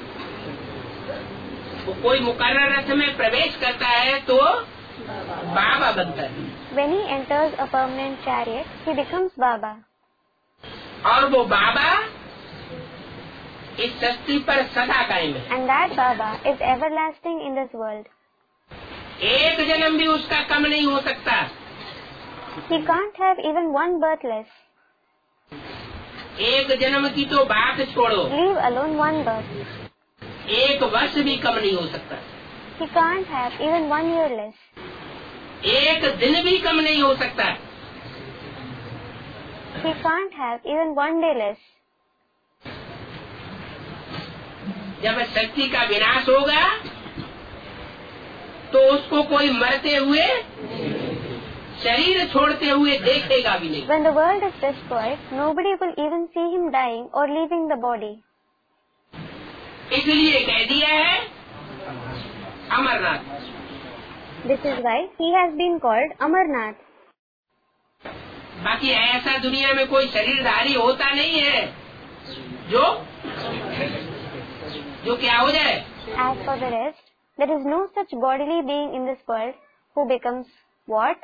वो कोई मुकर्रर रथ में प्रवेश करता है तो बाबा बनता है।
When he enters a permanent chariot, he becomes Baba.
और वो बाबा इस सृष्टि पर सदा कायम है।
And that Baba is everlasting in this world.
एक जन्म भी उसका कम नहीं हो सकता।
He can't have even one birth less.
एक जन्म की तो बात छोड़ो,
Leave alone one birth.
एक वर्ष भी कम नहीं हो सकता।
He can't have even 1 year less.
एक दिन भी कम नहीं हो सकता।
He can't have even 1 day less.
जब शक्ति का विनाश होगा तो उसको कोई मरते हुए, शरीर छोड़ते हुए देखेगा भी नहीं।
When the world is destroyed, nobody will even see him dying or leaving the body.
इसलिए कह दिया है Amarnath.
This is why he has been called Amarnath.
बाकी ऐसा दुनिया में कोई शरीरधारी होता नहीं है जो क्या हो जाए।
As for the rest, there is no such bodily being in this world who becomes what?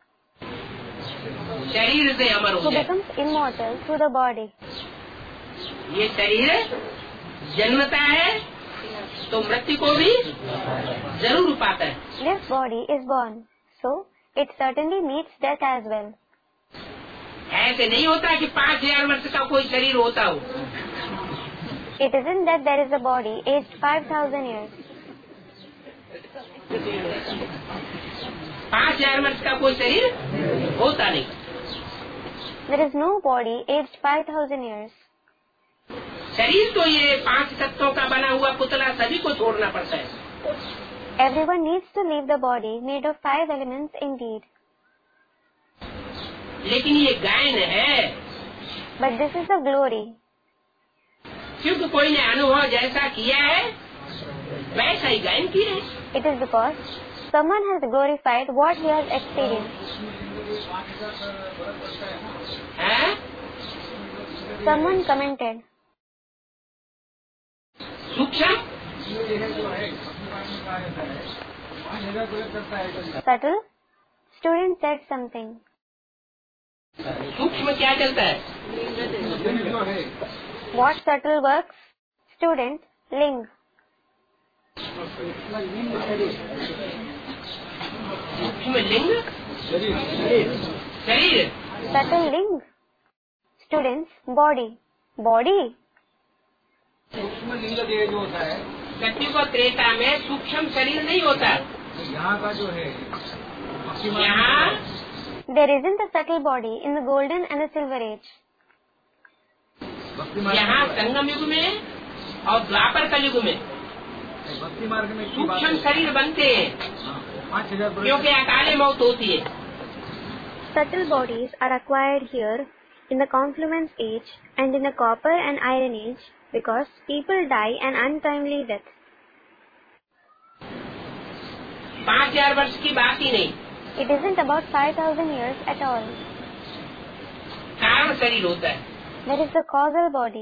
शरीर से अमर
Who
हो जाए।
becomes immortal through the body.
ये शरीर जन्मता है तो मृत्यु को भी जरूर पाता है।
This body is born, so it certainly meets death as well.
ऐसे नहीं होता कि 5000 वर्ष का कोई शरीर होता हो।
It isn't that there is a body aged 5,000 years.
5000 वर्ष का कोई शरीर होता नहीं।
There is no body aged 5,000 years.
शरीर तो ये 5 तत्वों का बना हुआ पुतला सभी को छोड़ना पड़ता है।
Everyone needs to leave the body made of 5 elements indeed.
लेकिन ये गायन है
But this is the glory.
क्योंकि कोई ने अनुभव जैसा किया है वैसा ही गायन किया है।
It is because someone has glorified what he has experienced.
हैं?
Someone commented,
सूक्ष्म
subtle? Student said something.
सूक्ष्म क्या चलता है?
What subtle works? Student, ling.
सूक्ष्म लिंग शरीर।
Subtle ling. Students, body. Body?
सूक्ष्म लिंग देह जो होता है,
सत्युग और त्रेता में सूक्ष्म शरीर नहीं होता।
यहाँ का जो है
यहाँ
There isn't a subtle body in the golden and the silver age.
यहाँ संगम युग में और द्वापर कलयुग में
भक्ति मार्ग में
सूक्ष्म शरीर बनते हैं,
5000
क्योंकि अकाले मौत होती है।
Subtle bodies are acquired here in the confluence age and in the copper and iron age because people die an untimely death.
5000 वर्ष की बात ही नहीं,
It isn't about 5,000 years at all.
कारण शरीर होता है।
There is the causal body.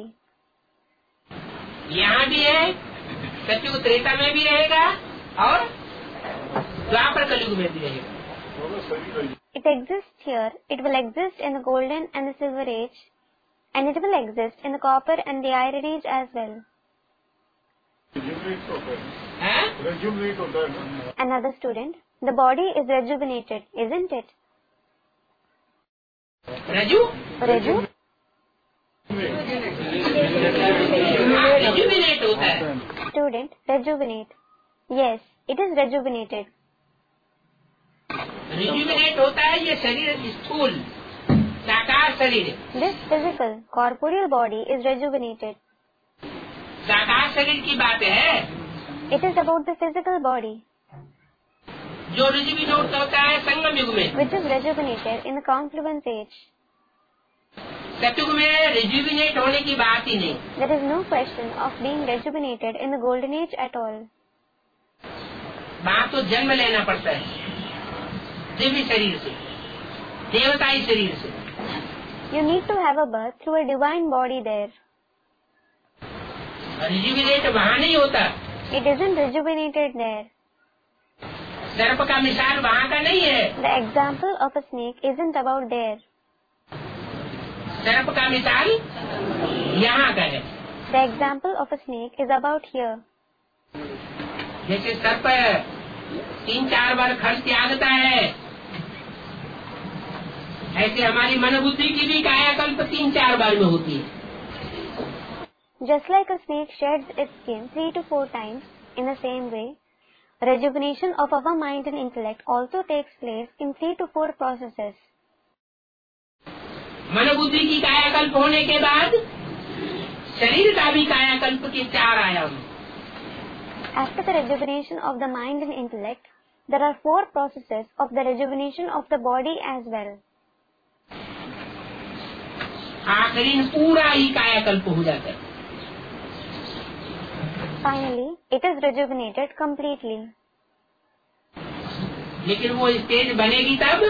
यहाँ भी है, सतयुग त्रेता में भी रहेगा और द्वापर कलयुग में भी रहेगा।
It exists here, it will exist in the golden and the silver age, and it will exist in the copper and the iron age as well.
हैं?
Another student, the body is rejuvenated, isn't it?
रजू
Reju?
Rejuvenate होता है।
Student, rejuvenate. Yes, it is rejuvenated.
Rejuvenate होता है ये शरीर स्थूल साकार शरीर।
This physical, corporeal body is rejuvenated.
साकार शरीर की बात है,
It is about the physical body,
जो रिजुविनेट होता है संगम युग में।
which is rejuvenated in the confluence age.
सतयुग में रिजुविनेट होने की बात ही नहीं।
There is no question of being rejuvenated in the golden age at all.
वहाँ तो जन्म लेना पड़ता है दिव्य शरीर से, देवताई शरीर से।
You need to have a birth through a divine body there.
Rejuvenate वहाँ नहीं होता।
It isn't rejuvenated there.
सर्प का मिसाल वहाँ का नहीं है।
The example of a snake isn't about there.
सर्प का मिसाल यहाँ का है।
The example of a snake is about here.
जैसे सर्प 3-4 बार खर्च त्यागता है, ऐसे हमारी मन बुद्धि की भी कायाकल्प 3-4 बार में होती है।
Just like a snake sheds its skin 3 to 4 times, in the same way, rejuvenation of our mind and intellect also takes place in 3 to 4 processes.
मन बुद्धि की कायाकल्प होने के बाद शरीर का भी कायाकल्प के 4 आयाम।
After the rejuvenation of the mind and intellect, there are 4 processes of the rejuvenation of the body as well.
आखिरी में पूरा ही कायाकल्प हो जाता है।
Finally, it is rejuvenated completely.
लेकिन वो स्टेज बनेगी तब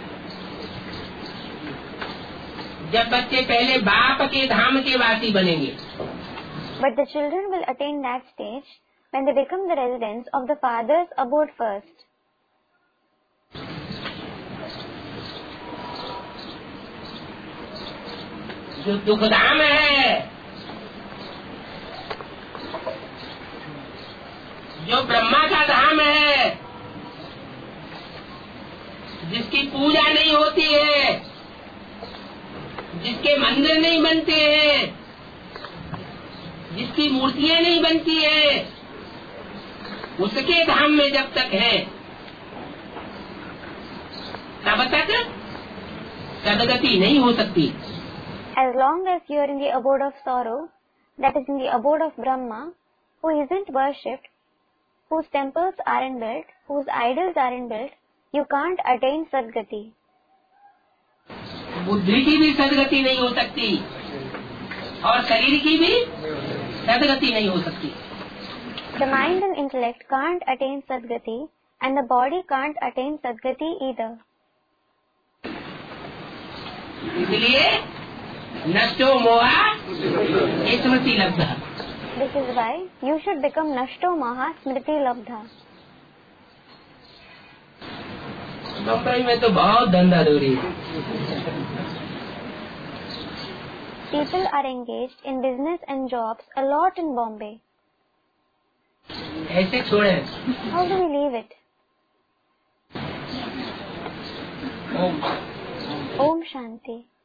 जब बच्चे पहले बाप के धाम के वासी बनेंगे।
But the children will attain that stage when they become the residents of the father's abode first.
जो दुखधाम है, जो ब्रह्मा का धाम है, जिसकी पूजा नहीं होती है, जिसके मंदिर नहीं बनते हैं, जिसकी मूर्तियां नहीं बनती है, उसके धाम में जब तक है तब तक सदगति नहीं हो सकती।
As long as you are in the abode of sorrow, that is in the abode of Brahma, who isn't worshipped, whose temples aren't built, whose idols aren't built, you can't attain Sadgati.
बुद्धि की भी सदगति नहीं हो सकती और शरीर की भी सदगति नहीं हो सकती।
The mind and intellect can't attain Sadgati, and the body can't attain Sadgati either.
इसलिए नष्टो मोहा स्मृति लब्धा।
This is why you should become Nashto Maha Smriti Labdha.
Bombay में तो बहुत धंधा दौरी है।
People are engaged in business and jobs a lot in Bombay.
ऐसे छोड़े।
How do we leave it?
Om
Om Shanti.